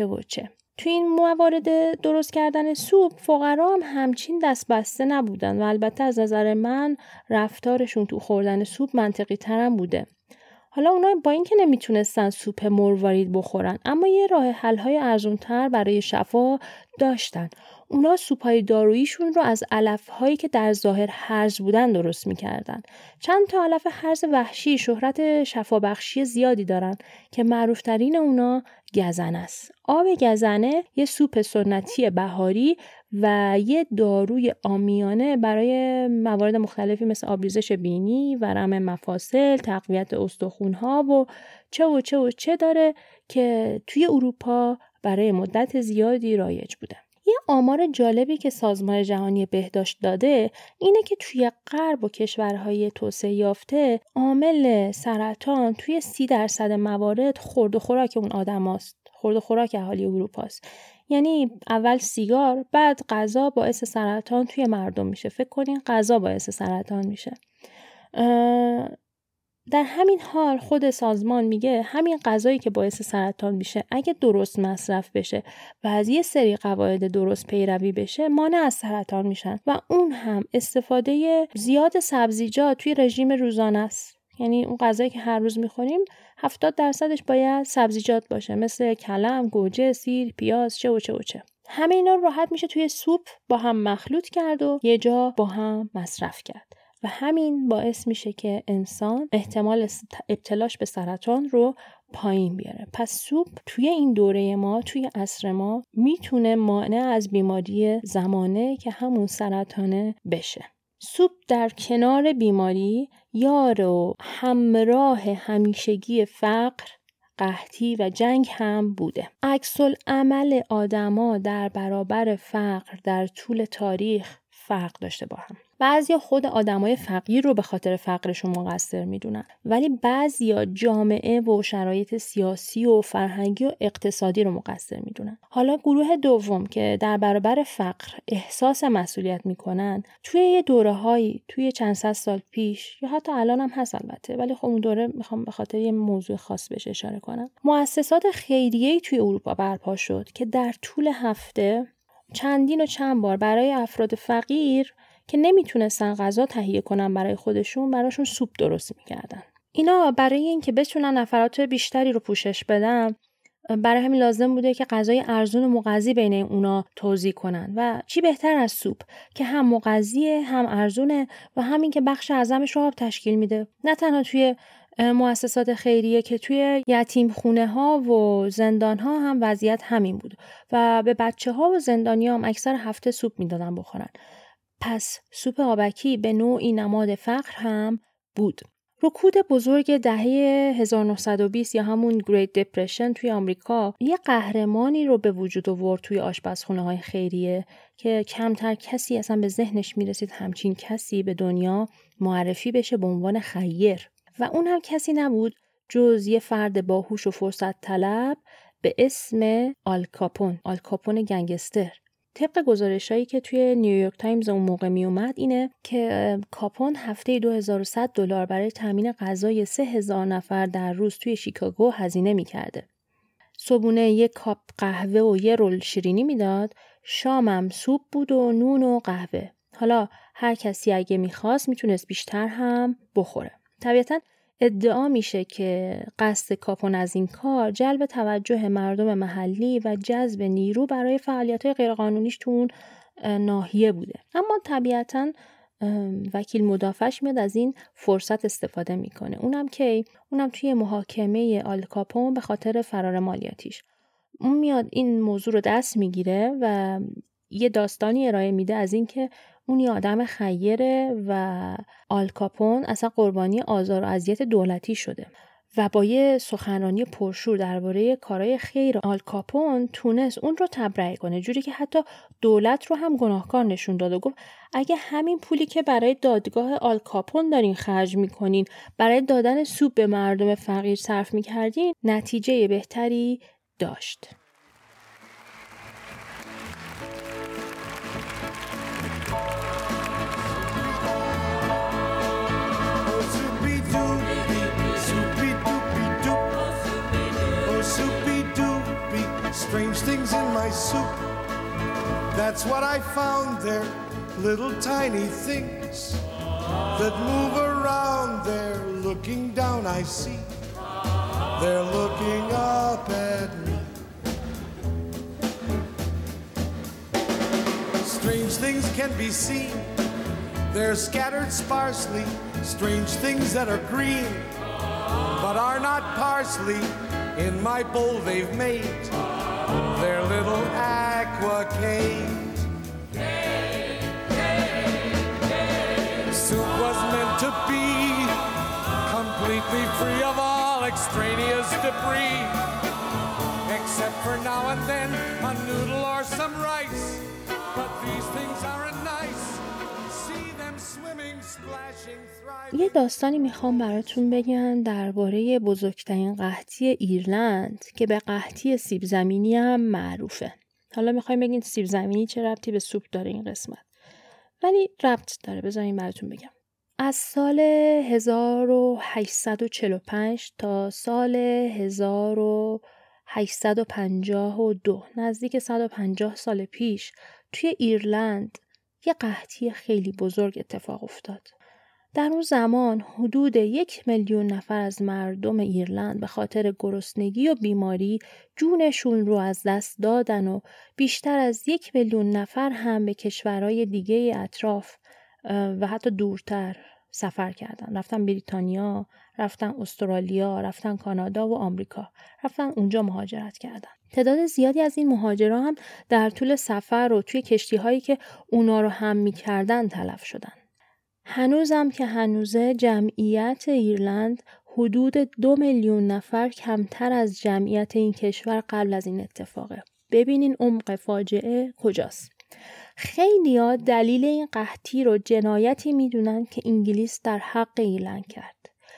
[SPEAKER 1] توی این موارد درست کردن سوپ فقرا هم همچین دست بسته نبودن و البته از نظر من رفتارشون تو خوردن سوپ منطقی ترم بوده. حالا اونا با این که نمیتونستن سوپ مروارید بخورن اما یه راه حل‌های ارزان‌تر برای شفا داشتن. اونا سوپ‌های داروییشون رو از علف‌هایی که در ظاهر هرز بودن درست می‌کردن. چند تا علف هرز وحشی شهرت شفابخشی زیادی دارن که معروف‌ترین اونا گزنه است. آب گزنه یه سوپ سنتی بهاری و یه داروی عامیانه برای موارد مختلفی مثل آبریزش بینی، ورم مفاصل، تقویت استخوان‌ها و چه داره که توی اروپا برای مدت زیادی رایج بوده. یه آمار جالبی که سازمان جهانی بهداشت داده اینه که توی غرب و کشورهای توسعه یافته عامل سرطان توی 30% موارد خورد و خوراک اون آدماست. خورد و خوراک اهالی اروپاست. یعنی اول سیگار، بعد غذا باعث سرطان توی مردم میشه. فکر کنین غذا باعث سرطان میشه. در همین حال خود سازمان میگه همین غذایی که باعث سرطان میشه اگه درست مصرف بشه و از یه سری قواعد درست پیروی بشه مانع از سرطان میشن و اون هم استفاده زیاد سبزیجات توی رژیم روزانه است. یعنی اون غذایی که هر روز میخوریم 70% باید سبزیجات باشه، مثل کلم، گوجه، سیر، پیاز، چه و چه و چه. همه اینا راحت میشه توی سوپ با هم مخلوط کرد و یه جا با هم مصرف کرد و همین باعث میشه که انسان احتمال ابتلاش به سرطان رو پایین بیاره. پس سوپ توی این دوره ما، توی عصر ما میتونه مانع از بیماری زمانه که همون سرطانه بشه. سوپ در کنار بیماری یار و همراه همیشگی فقر، قحطی و جنگ هم بوده. عکس‌العمل آدما در برابر فقر در طول تاریخ فرق داشته با هم. بعضیا خود آدمای فقیر رو به خاطر فقرشون مقصر میدونن، ولی بعضیا جامعه و شرایط سیاسی و فرهنگی و اقتصادی رو مقصر میدونن. حالا گروه دوم که در برابر فقر احساس مسئولیت میکنن، توی یه دوره‌هایی توی چند صد سال پیش یا حتی الان هم هست البته، ولی خب اون دوره میخوام به خاطر یه موضوع خاص بهش اشاره کنم. مؤسسات خیریه‌ای توی اروپا برپا شد که در طول هفته چندین و چند بار برای افراد فقیر که نمیتونستن غذا تهیه کنن برای خودشون، براشون سوپ درست میکردن. اینا برای اینکه بتونن نفرات بیشتری رو پوشش بدن، برای همین لازم بوده که غذای ارزون و مغذی بین اونا توزیع کنن و چی بهتر از سوپ که هم مغذیه، هم ارزونه و همین که بخش اعظمش رو آب تشکیل میده. نه تنها توی مؤسسات خیریه که توی یتیم خونه ها و زندان ها هم وضعیت همین بود و به بچه ها و زندانی هم اکثر هفته سوپ میدادن بخورن. پس سوپ آبکی به نوعی نماد فقر هم بود. رکود بزرگ دهه 1920 یا همون Great Depression توی آمریکا یه قهرمانی رو به وجود آورد توی آشپزخونه های خیریه که کمتر کسی اصلا به ذهنش میرسید همچین کسی به دنیا معرفی بشه به عنوان خیر. و اون هم کسی نبود جز یه فرد باهوش و فرصت طلب به اسم آل کاپون گنگستر. طبق گزارشایی که توی نیویورک تایمز اون موقع می اومد اینه که کاپون هفته $2100 برای تامین غذای 3000 نفر در روز توی شیکاگو هزینه می‌کرده. صبحونه یک کاپ قهوه و یه رول شیرینی میداد، شامم سوپ بود و نون و قهوه. حالا هر کسی اگه می‌خواست میتونست بیشتر هم بخوره. طبیعتاً ادعا میشه که قصد کاپون از این کار جلب توجه مردم محلی و جذب نیرو برای فعالیت‌های غیرقانونیش تو اون ناحیه بوده. اما طبیعتاً وکیل مدافعش میاد از این فرصت استفاده میکنه. اونم توی محاکمه آل کاپون به خاطر فرار مالیاتیش. اون میاد این موضوع رو دست میگیره و یه داستانی ارائه میده از این که اون یه آدم خیره و آل کاپون اصلا قربانی آزار و اذیت دولتی شده و با یه سخنرانی پرشور درباره کارهای خیر آل کاپون تونست اون رو تبرئه کنه، جوری که حتی دولت رو هم گناهکار نشون داد و گفت اگه همین پولی که برای دادگاه آل کاپون دارین خرج میکنین برای دادن سوپ به مردم فقیر صرف میکردین نتیجه بهتری داشت.
[SPEAKER 2] Strange things in my soup. That's what I found there. Little tiny things that move around there. Looking down, I see. They're looking up at me. Strange things can be seen. They're scattered sparsely. Strange things that are green, but are not parsley. In my bowl they've made their little aquacade. Soup was meant to be completely free of all extraneous debris, except for now and then a noodle or some rice. But these things aren't nice. See them swimming, splashing, thriving.
[SPEAKER 1] یه داستانی میخوام براتون بگم درباره بزرگترین قحطی ایرلند که به قحطی سیب زمینی هم معروفه. حالا میخوایم بگین سیب زمینی چه ربطی به سوپ داره این قسمت؟ ولی ربط داره، بذارین براتون بگم. از سال 1845 تا سال 1852 نزدیک 150 سال پیش توی ایرلند یه قحطی خیلی بزرگ اتفاق افتاد. در اون زمان حدود 1 میلیون نفر از مردم ایرلند به خاطر گرسنگی و بیماری جونشون رو از دست دادن و بیشتر از 1 میلیون نفر هم به کشورهای دیگه اطراف و حتی دورتر سفر کردن. رفتن بریتانیا، رفتن استرالیا، رفتن کانادا و آمریکا. رفتن اونجا مهاجرت کردن. تعداد زیادی از این مهاجرا هم در طول سفر و توی کشتی‌هایی که اونا رو هم می‌کردن تلف شدن. هنوزم که هنوزه جمعیت ایرلند حدود 2 میلیون نفر کمتر از جمعیت این کشور قبل از این اتفاقه. ببینین عمق فاجعه کجاست. خیلی‌ها دلیل این قحطی رو جنایتی میدونن که انگلیس در حق ایرلند کرد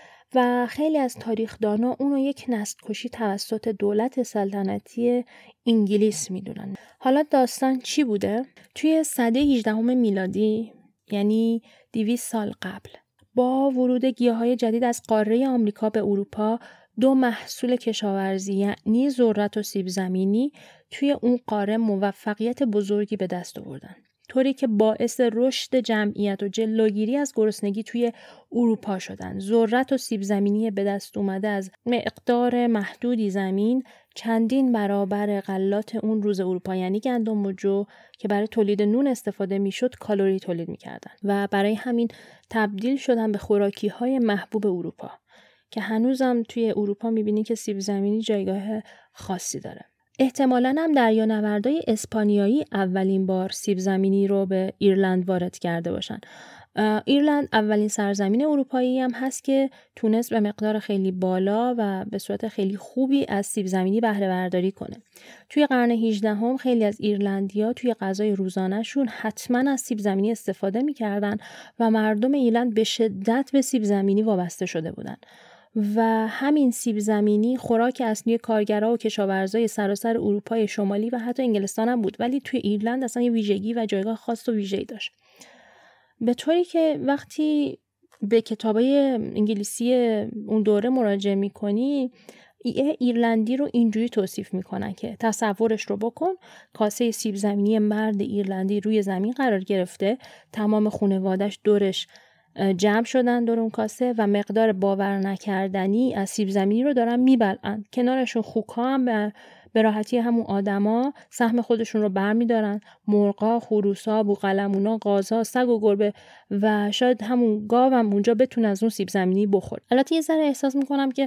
[SPEAKER 1] و خیلی از تاریخدانا اونو یک نسل‌کشی توسط دولت سلطنتی انگلیس میدونن. حالا داستان چی بوده؟ توی سده 18 میلادی، یعنی 200 سال قبل، با ورود گیاهای جدید از قاره آمریکا به اروپا، 2 محصول کشاورزی یعنی ذرت و سیب زمینی توی اون قاره موفقیت بزرگی به دست آوردن، طوری که باعث رشد جمعیت و جلوگیری از گرسنگی توی اروپا شدن. ذرت و سیب زمینی به دست اومده از مقدار محدودی زمین چندین برابر غلات اون روز اروپا، یعنی گندم و جو که برای تولید نون استفاده میشد کالری تولید میکردن و برای همین تبدیل شدن به خوراکی‌های محبوب اروپا که هنوزم توی اروپا میبینی که سیب زمینی جایگاه خاصی داره. احتمالاً هم دریانوردای اسپانیایی اولین بار سیب زمینی رو به ایرلند وارد کرده باشن. ایرلند اولین سرزمین اروپایی هم هست که تونست به مقدار خیلی بالا و به صورت خیلی خوبی از سیب زمینی بهره برداری کنه. توی قرن 18 خیلی از ایرلندیا توی غذای روزانه‌شون حتما از سیب زمینی استفاده می‌کردن و مردم ایرلند به شدت به سیب زمینی وابسته شده بودن. و همین سیب زمینی خوراک اصلی کارگرها و کشاورزای سراسر اروپای شمالی و حتی انگلستان هم بود، ولی توی ایرلند اصلا یه ویژگی و جایگاه خاص و ویژه‌ای داشت. به طوری که وقتی به کتابای انگلیسی اون دوره مراجعه می‌کنی، ایرلندی رو اینجوری توصیف میکنن که تصورش رو بکن، کاسه سیب زمینی مرد ایرلندی روی زمین قرار گرفته، تمام خانواده‌اش دورش جمع شدن دور اون کاسه و مقدار باور نکردنی از سیب زمینی رو دارن میبلعن. کنارشون خوک‌ها هم به راحتی همون آدما سهم خودشون رو برمیدارن، مرغا، خروسا، بوقلمونا، قازها، سگ و گربه و شاید همون گاو هم اونجا بتونه از اون سیب زمینی بخوره. البته یه ذره احساس میکنم که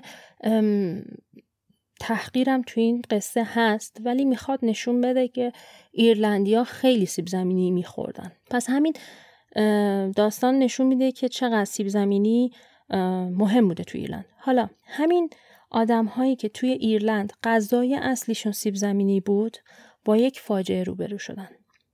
[SPEAKER 1] تحقیرم تو این قصه هست، ولی میخواد نشون بده که ایرلندیا خیلی سیب زمینی میخوردن. پس همین داستان نشون میده که چقدر سیب زمینی مهم بوده توی ایرلند. حالا همین آدم هایی که توی ایرلند غذای اصلیشون سیب زمینی بود با یک فاجعه روبرو شدن.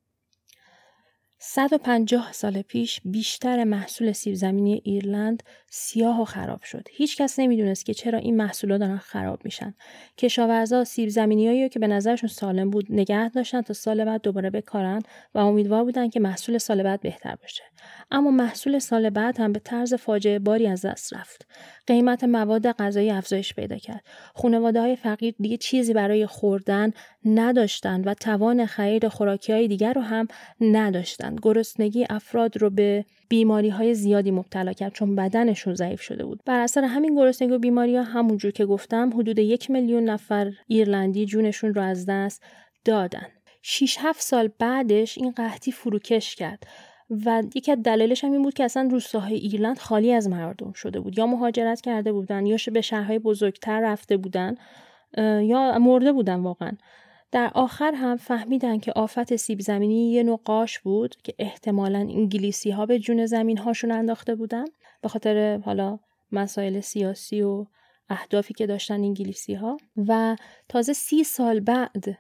[SPEAKER 1] 150 سال پیش بیشتر محصول سیب زمینی ایرلند سیاه و خراب شد. هیچ کس نمیدونست که چرا این محصولا دارن خراب میشن. کشاورزا سیب زمینیایی که به نظرشون سالم بود نگه داشتن تا سال بعد دوباره بکارن و امیدوار بودن که محصول سال بعد بهتر باشه. اما محصول سال بعد هم به طرز فاجعه باری از دست رفت. قیمت مواد غذایی افزایش پیدا کرد. خانواده‌های فقیر دیگه چیزی برای خوردن نداشتن و توان خرید خوراکی‌های دیگر رو هم نداشتن. گرسنگی افراد رو به بیماری‌های زیادی مبتلا کرد چون بدنشون ضعیف شده بود. بر اثر همین گرسنگی و بیماری‌ها همونجور که گفتم حدود 1 میلیون نفر ایرلندی جونشون رو از دست دادن. 6-7 سال بعدش این قحطی فروکش کرد و یکی از دلایلش هم این بود که اصلا روستاهای ایرلند خالی از مردم شده بود. یا مهاجرت کرده بودن یا به شهرهای بزرگتر رفته بودن یا مرده بودن واقعا. در آخر هم فهمیدن که آفت سیب زمینی یه نوع قاش بود که احتمالاً انگلیسی ها به جون زمین هاشون انداخته بودن به خاطر حالا مسائل سیاسی و اهدافی که داشتن انگلیسی ها. و تازه 30 سال بعد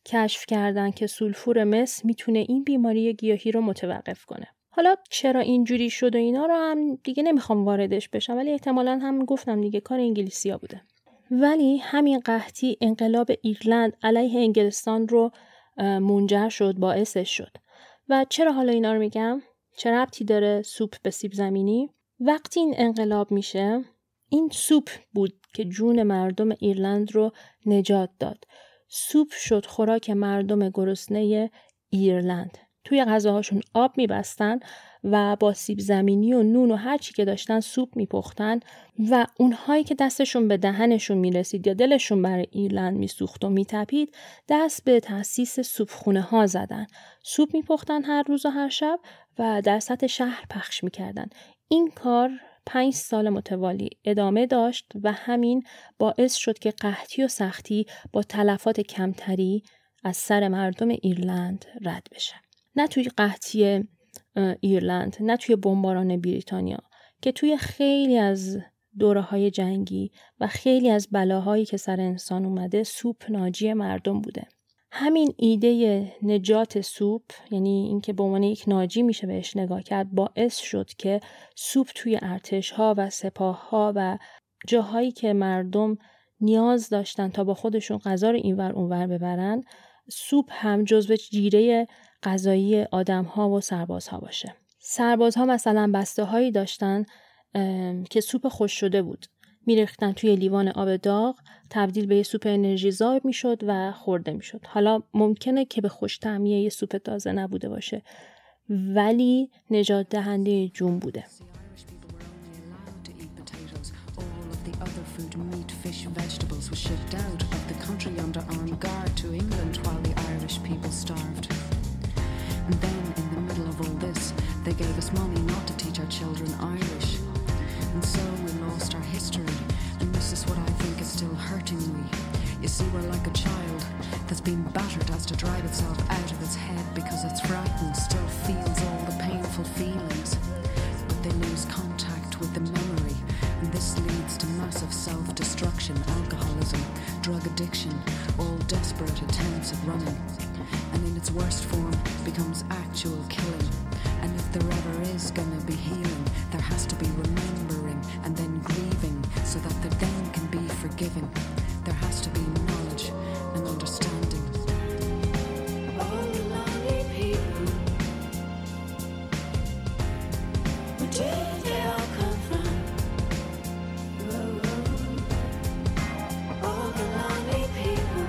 [SPEAKER 1] کشف کردن که سولفور مس میتونه این بیماری گیاهی رو متوقف کنه. حالا چرا اینجوری شد و اینا رو هم دیگه نمیخوام واردش بشم، ولی احتمالاً هم گفتم دیگه کار انگلیسی‌ها بوده. ولی همین قحطی انقلاب ایرلند علیه انگلستان رو منجر شد، باعثش شد. و چرا حالا اینا رو میگم؟ چه ربطی داره سوپ به سیب زمینی؟ وقتی این انقلاب میشه، این سوپ بود که جون مردم ایرلند رو نجات داد. سوپ شد خوراک مردم گرسنه ایرلند. توی غذاهاشون آب میبستن و با سیب زمینی و نون و هر چی که داشتن سوپ میپختن و اونهایی که دستشون به دهنشون میرسید یا دلشون برای ایرلند میسوخت و میتپید دست به تأسیس سوپخونه ها زدن. سوپ میپختن هر روز و هر شب و در سطح شهر پخش میکردن. این کار 5 سال متوالی ادامه داشت و همین باعث شد که قحطی و سختی با تلفات کمتری از سر مردم ایرلند رد بشه. نه توی قحطی ایرلند، نه توی بمباران بریتانیا، که توی خیلی از دوره‌های جنگی و خیلی از بلاهایی که سر انسان اومده سوپ ناجی مردم بوده. همین ایده نجات سوپ، یعنی اینکه به عنوان یک ناجی میشه بهش نگاه کرد، باعث شد که سوپ توی ارتش‌ها و سپاه‌ها و جاهایی که مردم نیاز داشتن تا با خودشون غذا رو اینور اونور ببرن، سوپ هم جزو جیره غذایی آدم‌ها و سربازها باشه. سربازها مثلا بسته‌هایی داشتن که سوپ خوش شده بود. میریختن توی لیوان آب داغ، تبدیل به یه سوپ انرژی زا میشد و خورده میشد. حالا ممکنه که به خوش طعمی یه سوپ تازه نبوده باشه، ولی نجات دهنده جون بوده.
[SPEAKER 6] And then in the middle of all this, they gave us money not to teach our children Irish. And so we lost our history, and this is what I think is still hurting me. You see, we're like a child that's been battered, has to drive itself out of its head because it's frightened, still feels all the painful feelings. But they lose contact with the memory, and this leads to massive self-destruction, alcoholism, drug addiction, all desperate attempts at running. And in its worst form becomes actual killing. And if there ever is gonna be healing, there has to be remembering and then grieving so that there then can be forgiving. There has to be knowledge and understanding. All the lonely people, where did they all come from? All the lonely people,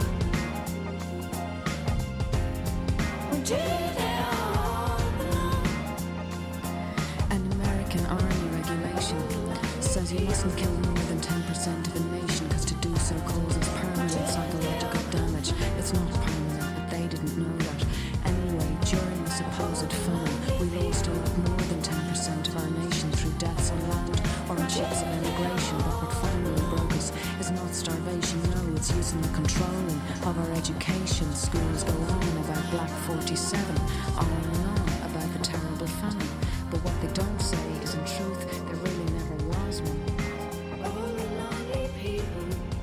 [SPEAKER 6] an American army regulation says you mustn't kill more than 10% of a nation because to do so causes permanent psychological damage. It's not permanent, but they didn't know that. Anyway, during the supposed famine, we lost a lot more than 10% of our nation through deaths on land or on ships of emigration. But what finally broke us is not starvation, no, it's using the controlling of our education. Schools go on about Black 47, on about the terrible famine. But what they don't say is in truth, there really never was one. All the lonely people,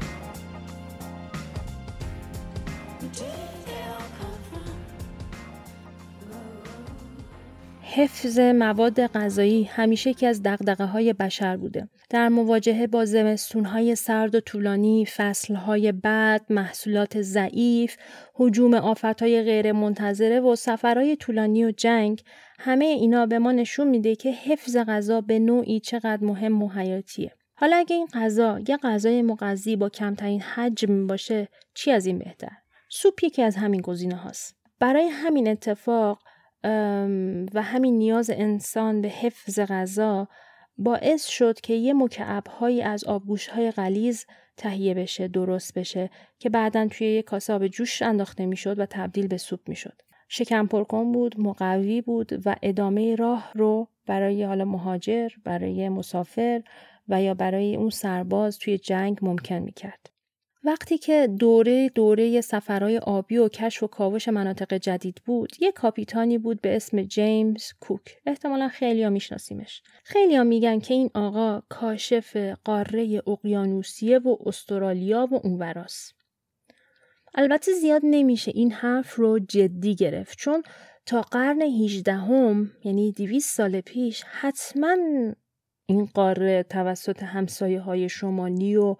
[SPEAKER 6] where did they all come from?
[SPEAKER 1] حفظ مواد غذایی همیشه یکی از دغدغه‌های بشر بوده. در مواجهه با زمستون‌های سرد و طولانی، فصل‌های بد، محصولات ضعیف، هجوم آفت‌های غیرمنتظره و سفرهای طولانی و جنگ، همه اینا به ما نشون میده که حفظ غذا به نوعی چقدر مهم و حیاتیه. حالا اگه این غذا یه غذای مغذی با کمترین حجم باشه، چی از این بهتر؟ سوپ یکی از همین گزینه هاست. برای همین اتفاق و همین نیاز انسان به حفظ غذا باعث شد که یه مکعب‌هایی از آبگوشت‌های غلیظ تهیه بشه، درست بشه که بعداً توی یه کاسه آب جوش انداخته میشد و تبدیل به سوپ میشد. شکم پرکن بود، مقوی بود و ادامه راه رو برای حالا مهاجر، برای مسافر و یا برای اون سرباز توی جنگ ممکن میکرد. وقتی که دوره سفرهای آبی و کشف و کاوش مناطق جدید بود، یک کاپیتانی بود به اسم جیمز کوک. احتمالاً خیلی‌ها میشناسیمش. خیلی‌ها میگن که این آقا کاشف قاره اقیانوسیه و استرالیا و اونوراست. البته زیاد نمیشه این حرف رو جدی گرفت، چون تا قرن 18 یعنی 200 سال پیش حتما این قاره توسط همسایه های شمالی و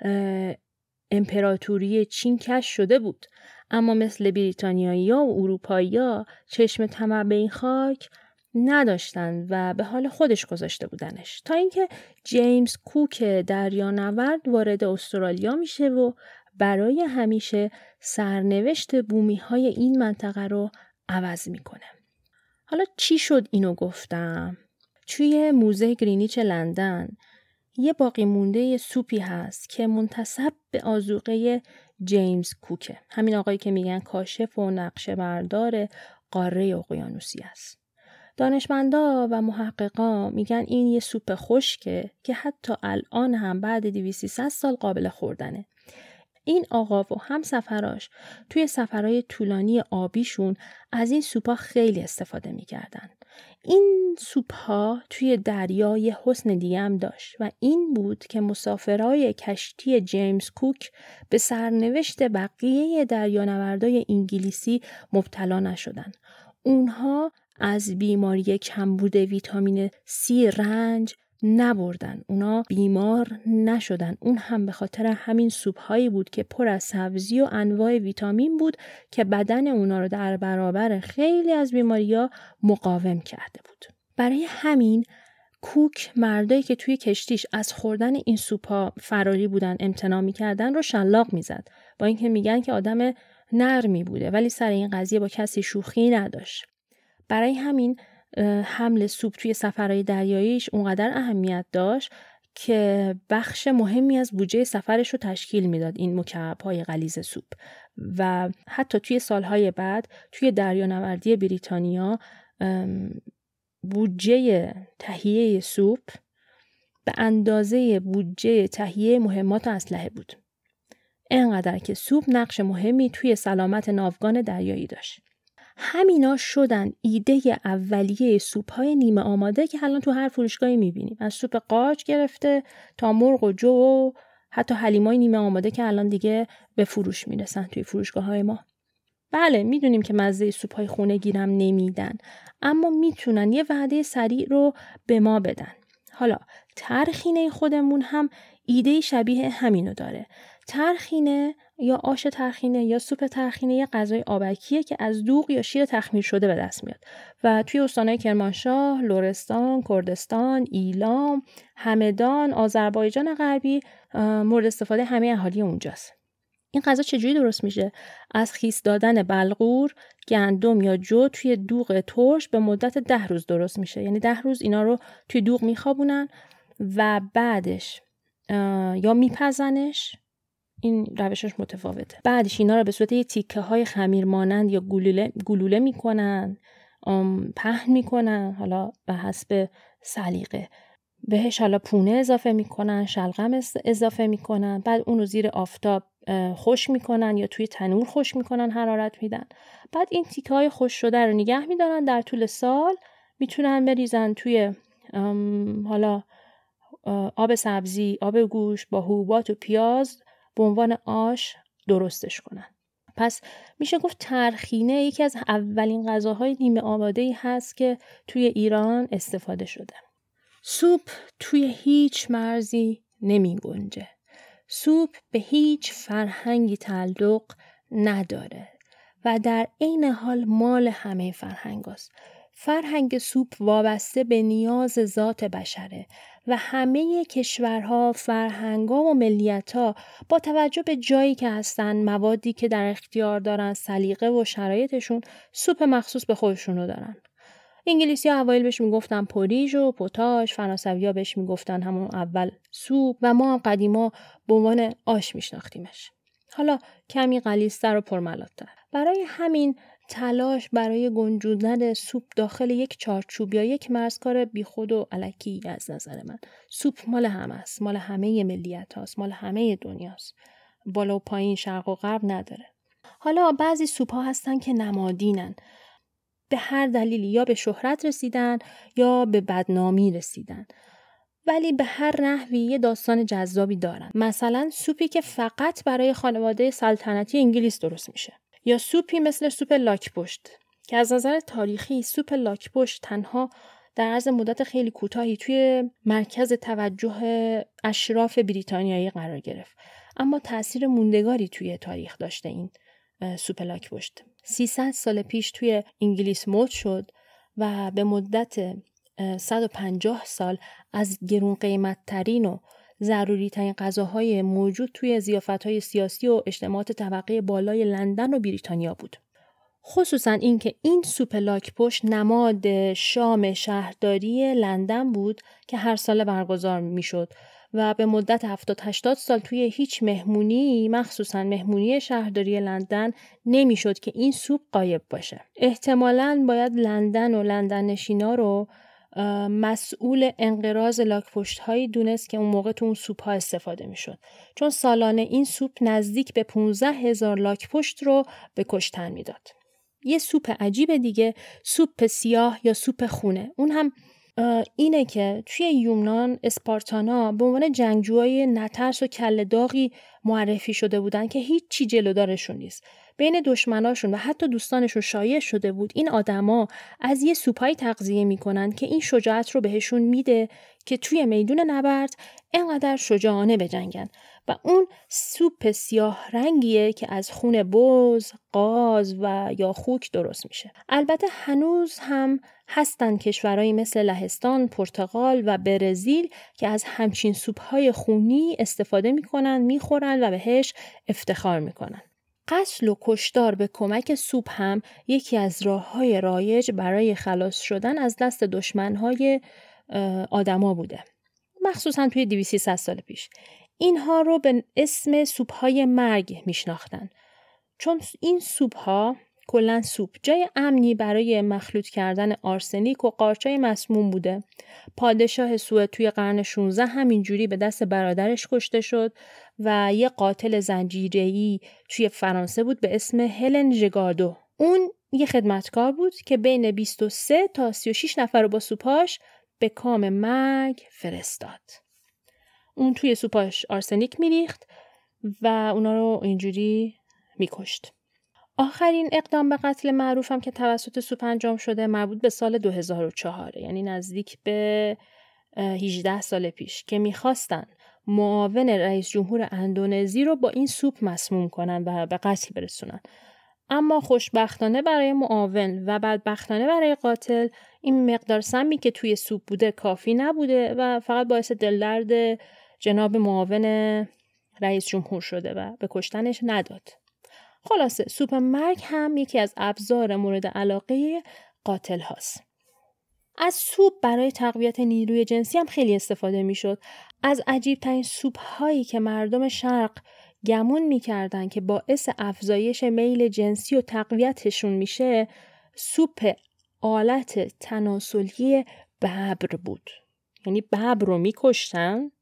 [SPEAKER 1] امپراتوری چین کشف شده بود. اما مثل بریتانیایی‌ها و اروپایی‌ها چشم طمع به این خاک نداشتن و به حال خودش گذاشته بودنش، تا اینکه جیمز کوک دریانورد وارد استرالیا میشه و برای همیشه سرنوشت بومی‌های این منطقه رو عوض میکنه. حالا چی شد اینو گفتم؟ توی موزه گرینیچ لندن یه باقی مونده سوپی هست که منتسب به آذوقه جیمز کوکه، همین آقایی که میگن کاشف و نقشه بردار قاره اقیانوسی است. دانشمندا و محققا میگن این یه سوپ خشکه که حتی الان هم بعد 200-300 سال قابل خوردنه. این آقا و هم سفراش توی سفرهای طولانی آبیشون از این سوپا خیلی استفاده میکردن. این سوپا توی دریا یه حسن دیگه هم داشت و این بود که مسافرای کشتی جیمز کوک به سرنوشت بقیه دریانوردای انگلیسی مبتلا نشدن. اونها از بیماری کمبود ویتامین C رنج نبردن، اونا بیمار نشدن. اون هم به خاطر همین سوپ هایی بود که پر از سبزی و انواع ویتامین بود که بدن اونا رو در برابر خیلی از بیماری‌ها مقاوم کرده بود. برای همین کوک مردایی که توی کشتیش از خوردن این سوپا فراری بودن، امتناع می‌کردن رو شلاق می‌زد، با اینکه میگن که آدم نرمی بوده ولی سر این قضیه با کسی شوخی نداشت. برای همین حمل سوپ توی سفرهای دریاییش اونقدر اهمیت داشت که بخش مهمی از بودجه سفرش رو تشکیل میداد این مکعب‌های غلیظ سوپ. و حتی توی سالهای بعد توی دریانوردی بریتانیا بودجه تهیه سوپ به اندازه بودجه تهیه مهمات و اسلحه بود. اینقدر که سوپ نقش مهمی توی سلامت ناوگان دریایی داشت. همینا شدن ایده اولیه سوپ‌های نیمه آماده که الان تو هر فروشگاهی می‌بینیم، از سوپ قارچ گرفته تا مرغ و جو و حتی حلیمای نیمه آماده که الان دیگه به فروش میرسن توی فروشگاه‌های ما. بله میدونیم که مزه سوپ‌های خونگی هم نمیدن، اما میتونن یه وعده سریع رو به ما بدن. حالا ترخینه خودمون هم ایده شبیه همینو داره. ترخینه یا آش ترخینه یا سوپ ترخینه یه غذای آبکیه که از دوغ یا شیر تخمیر شده به دست میاد و توی استانهای کرمانشاه، لرستان، کردستان، ایلام، همدان، آذربایجان غربی مورد استفاده همه اهالی اونجاست. این غذا چجوری درست میشه؟ از خیس دادن بلغور، گندم یا جو توی دوغ ترش به مدت 10 روز درست میشه. یعنی 10 روز اینا رو توی دوغ میخوابونن و بعدش یا میپزنش، این روشش متفاوته. بعدش اینا رو به صورت تیکه های خمیر مانند یا گلوله میکنن، پهن میکنن، حالا به حسب سلیقه. بهش حالا پونه اضافه میکنن، شلغم اضافه میکنن، بعد اون رو زیر آفتاب خشک میکنن یا توی تنور خشک میکنن، حرارت میدن. بعد این تیکه های خشک شده رو نگه میدارن، در طول سال میتونن بریزن توی حالا آب سبزی، آب گوشت با حبوبات و پیاز به عنوان آش درستش کنن. پس میشه گفت ترخینه یکی از اولین غذاهای نیمه آماده‌ای هست که توی ایران استفاده شده. سوپ توی هیچ مرزی نمی گنجه. سوپ به هیچ فرهنگی تعلق نداره و در عین حال مال همه فرهنگ هست. فرهنگ سوپ وابسته به نیاز ذات بشره و همه کشورها، فرهنگ‌ها و ملیت‌ها با توجه به جایی که هستن، موادی که در اختیار دارن، سلیقه و شرایطشون، سوپ مخصوص به خودشونو دارن. انگلیسی‌ها اوایل بهش میگفتن پوریژ و پوتاژ، فرانسوی‌ها بهش میگفتن همون اول سوپ و ما هم قدیما به عنوان آش میشناختیمش. حالا کمی غلیظ‌تر و پرملات‌تر. برای همین تلاش برای گنجوندن سوپ داخل یک چارچوب یا یک مرزکار بیخود و الکی از نظر من. سوپ مال همه است، مال همه ملیت هاست، مال همه دنیاست. بالا و پایین، شرق و غرب نداره. حالا بعضی سوپ ها هستن که نمادینن. به هر دلیلی یا به شهرت رسیدن یا به بدنامی رسیدن. ولی به هر نحوی یه داستان جذابی دارن. مثلا سوپی که فقط برای خانواده سلطنتی انگلیس درست میشه، یا سوپی مثل سوپ لاک‌پشت که از نظر تاریخی سوپ لاک‌پشت تنها در عرض مدت خیلی کوتاهی توی مرکز توجه اشراف بریتانیایی قرار گرفت، اما تأثیر موندگاری توی تاریخ داشته. این سوپ لاک‌پشت 300 سال پیش توی انگلیس مد شد و به مدت 150 سال از گرون قیمت ترین و ضروری ترین غذاهای موجود توی ضیافت‌های سیاسی و اجتماعات طبقه بالای لندن و بریتانیا بود. خصوصا اینکه این سوپ لاک‌پشت نماد شام شهرداری لندن بود که هر سال برگزار میشد و به مدت 70-80 سال توی هیچ مهمونی، مخصوصا مهمونی شهرداری لندن، نمیشد که این سوپ غایب باشه. احتمالاً باید لندن و لندن نشینا رو مسئول انقراض لاک‌پشت هایی دونست که اون موقع تو اون سوپ ها استفاده میشد، چون سالانه این سوپ نزدیک به 15,000 لاک‌پشت رو به کشتن میداد. یه سوپ عجیب دیگه سوپ سیاه یا سوپ خونه. اون هم اینه که توی یونان اسپارتانا به عنوان جنگجوهای نترس و کله داغی معرفی شده بودن که هیچ چی جلودارشون نیست. بین دشمناشون و حتی دوستانشون شایع شده بود این آدما از یه سوپایی تغذیه میکنن که این شجاعت رو بهشون میده که توی میدون نبرد اینقدر شجاعانه بجنگن. و اون سوپ سیاه رنگیه که از خون بز، قاز و یا خوک درست میشه. البته هنوز هم هستن کشورهایی مثل لهستان، پرتغال و برزیل که از همچین سوپ‌های خونی استفاده میکنن، میخورن و بهش افتخار میکنن. قتل و کشتار به کمک سوپ هم یکی از راه‌های رایج برای خلاص شدن از دست دشمن‌های آدما بوده، مخصوصا توی 200-300 سال پیش. اینها رو به اسم سوپ‌های مرگ میشناختن، چون این سوپ‌ها کلاً سوپ جای امنی برای مخلوط کردن آرسنیک و قارچای مسموم بوده. پادشاه سوئد توی قرن 16 همینجوری به دست برادرش کشته شد و یه قاتل زنجیره‌ای توی فرانسه بود به اسم هلن ژگاردو. اون یه خدمتکار بود که بین 23 تا 36 نفر رو با سوپاش به کام مرگ فرستاد. اون توی سوپاش آرسنیک میریخت و اونا رو اینجوری میکشت. آخرین اقدام به قتل معروفم که توسط سوپ انجام شده مربوط به سال 2004، یعنی نزدیک به 18 سال پیش، که میخواستن معاون رئیس جمهور اندونزی رو با این سوپ مسموم کنن و به قتل برسونن. اما خوشبختانه برای معاون و بدبختانه برای قاتل این مقدار سمی که توی سوپ بوده کافی نبوده و فقط باعث دلدرد جناب معاون رئیس جمهور شده و به کشتنش نداد. خلاصه سوپ مرگ هم یکی از ابزار مورد علاقه قاتل هاست. از سوپ برای تقویت نیروی جنسی هم خیلی استفاده می شد. از عجیب ترین سوپ هایی که مردم شرق گمون می کردن که باعث افزایش میل جنسی و تقویتشون میشه، سوپ آلت تناسلی ببر بود. یعنی ببر رو می کشتن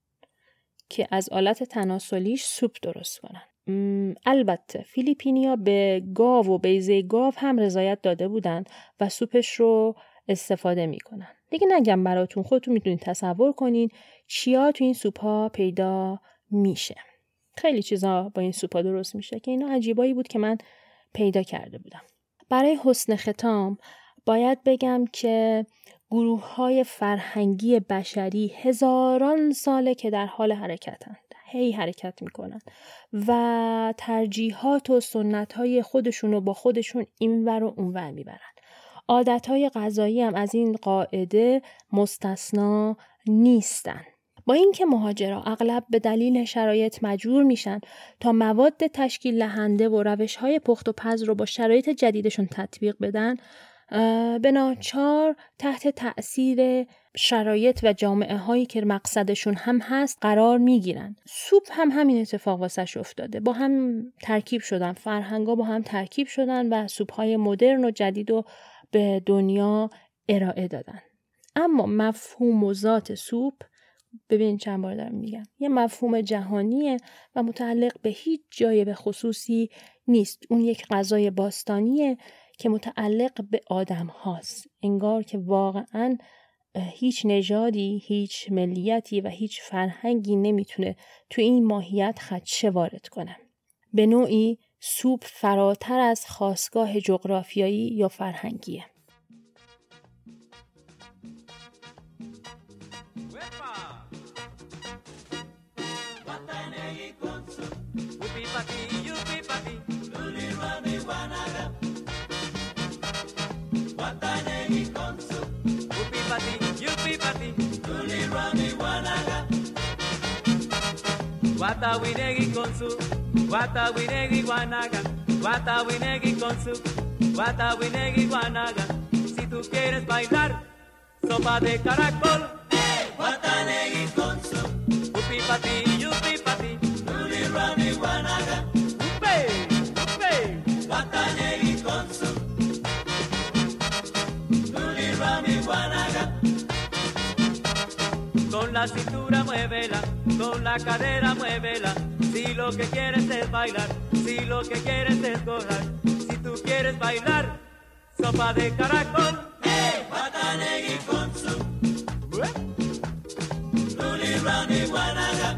[SPEAKER 1] که از آلت تناسلیش سوپ درست کنن. البته فیلیپینیا به گاو و بیضه گاو هم رضایت داده بودن و سوپش رو استفاده میکنن. دیگه نگم براتون، خودتون میتونید تصور کنین چیا تو این سوپا پیدا میشه. خیلی چیزا با این سوپا درست میشه که اینا عجیبایی بود که من پیدا کرده بودم. برای حسن ختام باید بگم که گروه‌های فرهنگی بشری هزاران ساله که در حال حرکتن، هی حرکت میکنن و ترجیحات و سنت‌های خودشون رو با خودشون اینور و اونور میبرن. عادت‌های غذایی هم از این قاعده مستثنا نیستن. با اینکه مهاجرا اغلب به دلیل شرایط مجبور میشن تا مواد تشکیل دهنده و روش‌های پخت و پز رو با شرایط جدیدشون تطبیق بدن، به ناچار تحت تأثیر شرایط و جامعه هایی که مقصدشون هم هست قرار میگیرن. سوپ هم همین اتفاق واسش افتاده. با هم ترکیب شدن، فرهنگا با هم ترکیب شدن و سوپ های مدرن و جدید رو به دنیا ارائه دادن. اما مفهوم و ذات سوپ، ببین چند بار دارم میگم، یه مفهوم جهانیه و متعلق به هیچ جای به خصوصی نیست. اون یک غذای باستانیه که متعلق به آدم هاست. انگار که واقعاً هیچ نژادی، هیچ ملیتی و هیچ فرهنگی نمیتونه تو این ماهیت خدشه وارد کنه. به نوعی سوپ فراتر از خاستگاه جغرافیایی یا فرهنگیه.
[SPEAKER 7] Watawinegi con su, Watawinegi guanaga, Watawinegi con su, Watawinegi guanaga. Si tú quieres bailar sopa de caracol, Watanegi con su, upi pati, yupi pati, Luli Rani guanaga, upe, upe, Watanegi con su, Luli Rani guanaga. Con la cintura muévela, con la cadera muévela. Si lo que quieres es bailar, si lo que quieres es gozar. Si tú quieres bailar sopa de caracol, Watanegi con su, Luli Rani guanaga.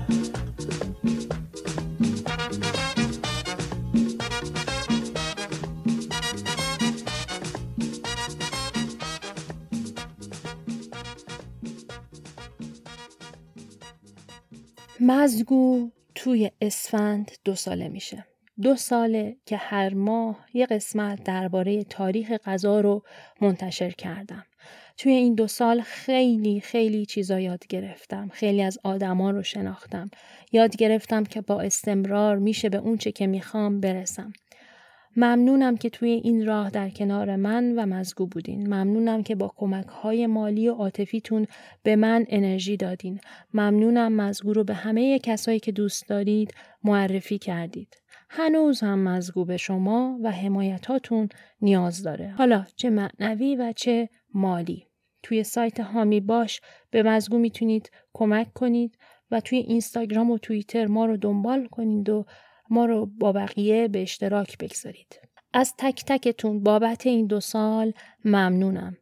[SPEAKER 1] مزگو توی اسفند 2 ساله میشه. 2 ساله که هر ماه یه قسمت درباره تاریخ غذا رو منتشر کردم. توی این 2 سال خیلی چیزا یاد گرفتم. خیلی از آدما رو شناختم. یاد گرفتم که با استمرار میشه به اون چه که میخوام برسم. ممنونم که توی این راه در کنار من و مزگو بودین. ممنونم که با کمک‌های مالی و عاطفیتون به من انرژی دادین. ممنونم مزگو رو به همه کسایی که دوست دارید معرفی کردید. هنوز هم مزگو به شما و حمایتاتون نیاز داره. حالا چه معنوی و چه مالی. توی سایت هامی باش به مزگو میتونید کمک کنید و توی اینستاگرام و توییتر ما رو دنبال کنید و ما رو با بقیه به اشتراک بگذارید. از تک تکتون بابت این 2 سال ممنونم.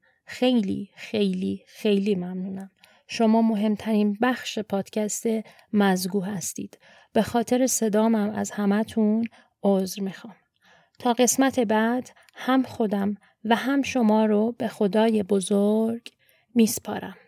[SPEAKER 1] خیلی ممنونم. شما مهمترین بخش پادکست مزگو هستید. به خاطر صدامم از همتون عذر میخوام. تا قسمت بعد هم خودم و هم شما رو به خدای بزرگ میسپارم.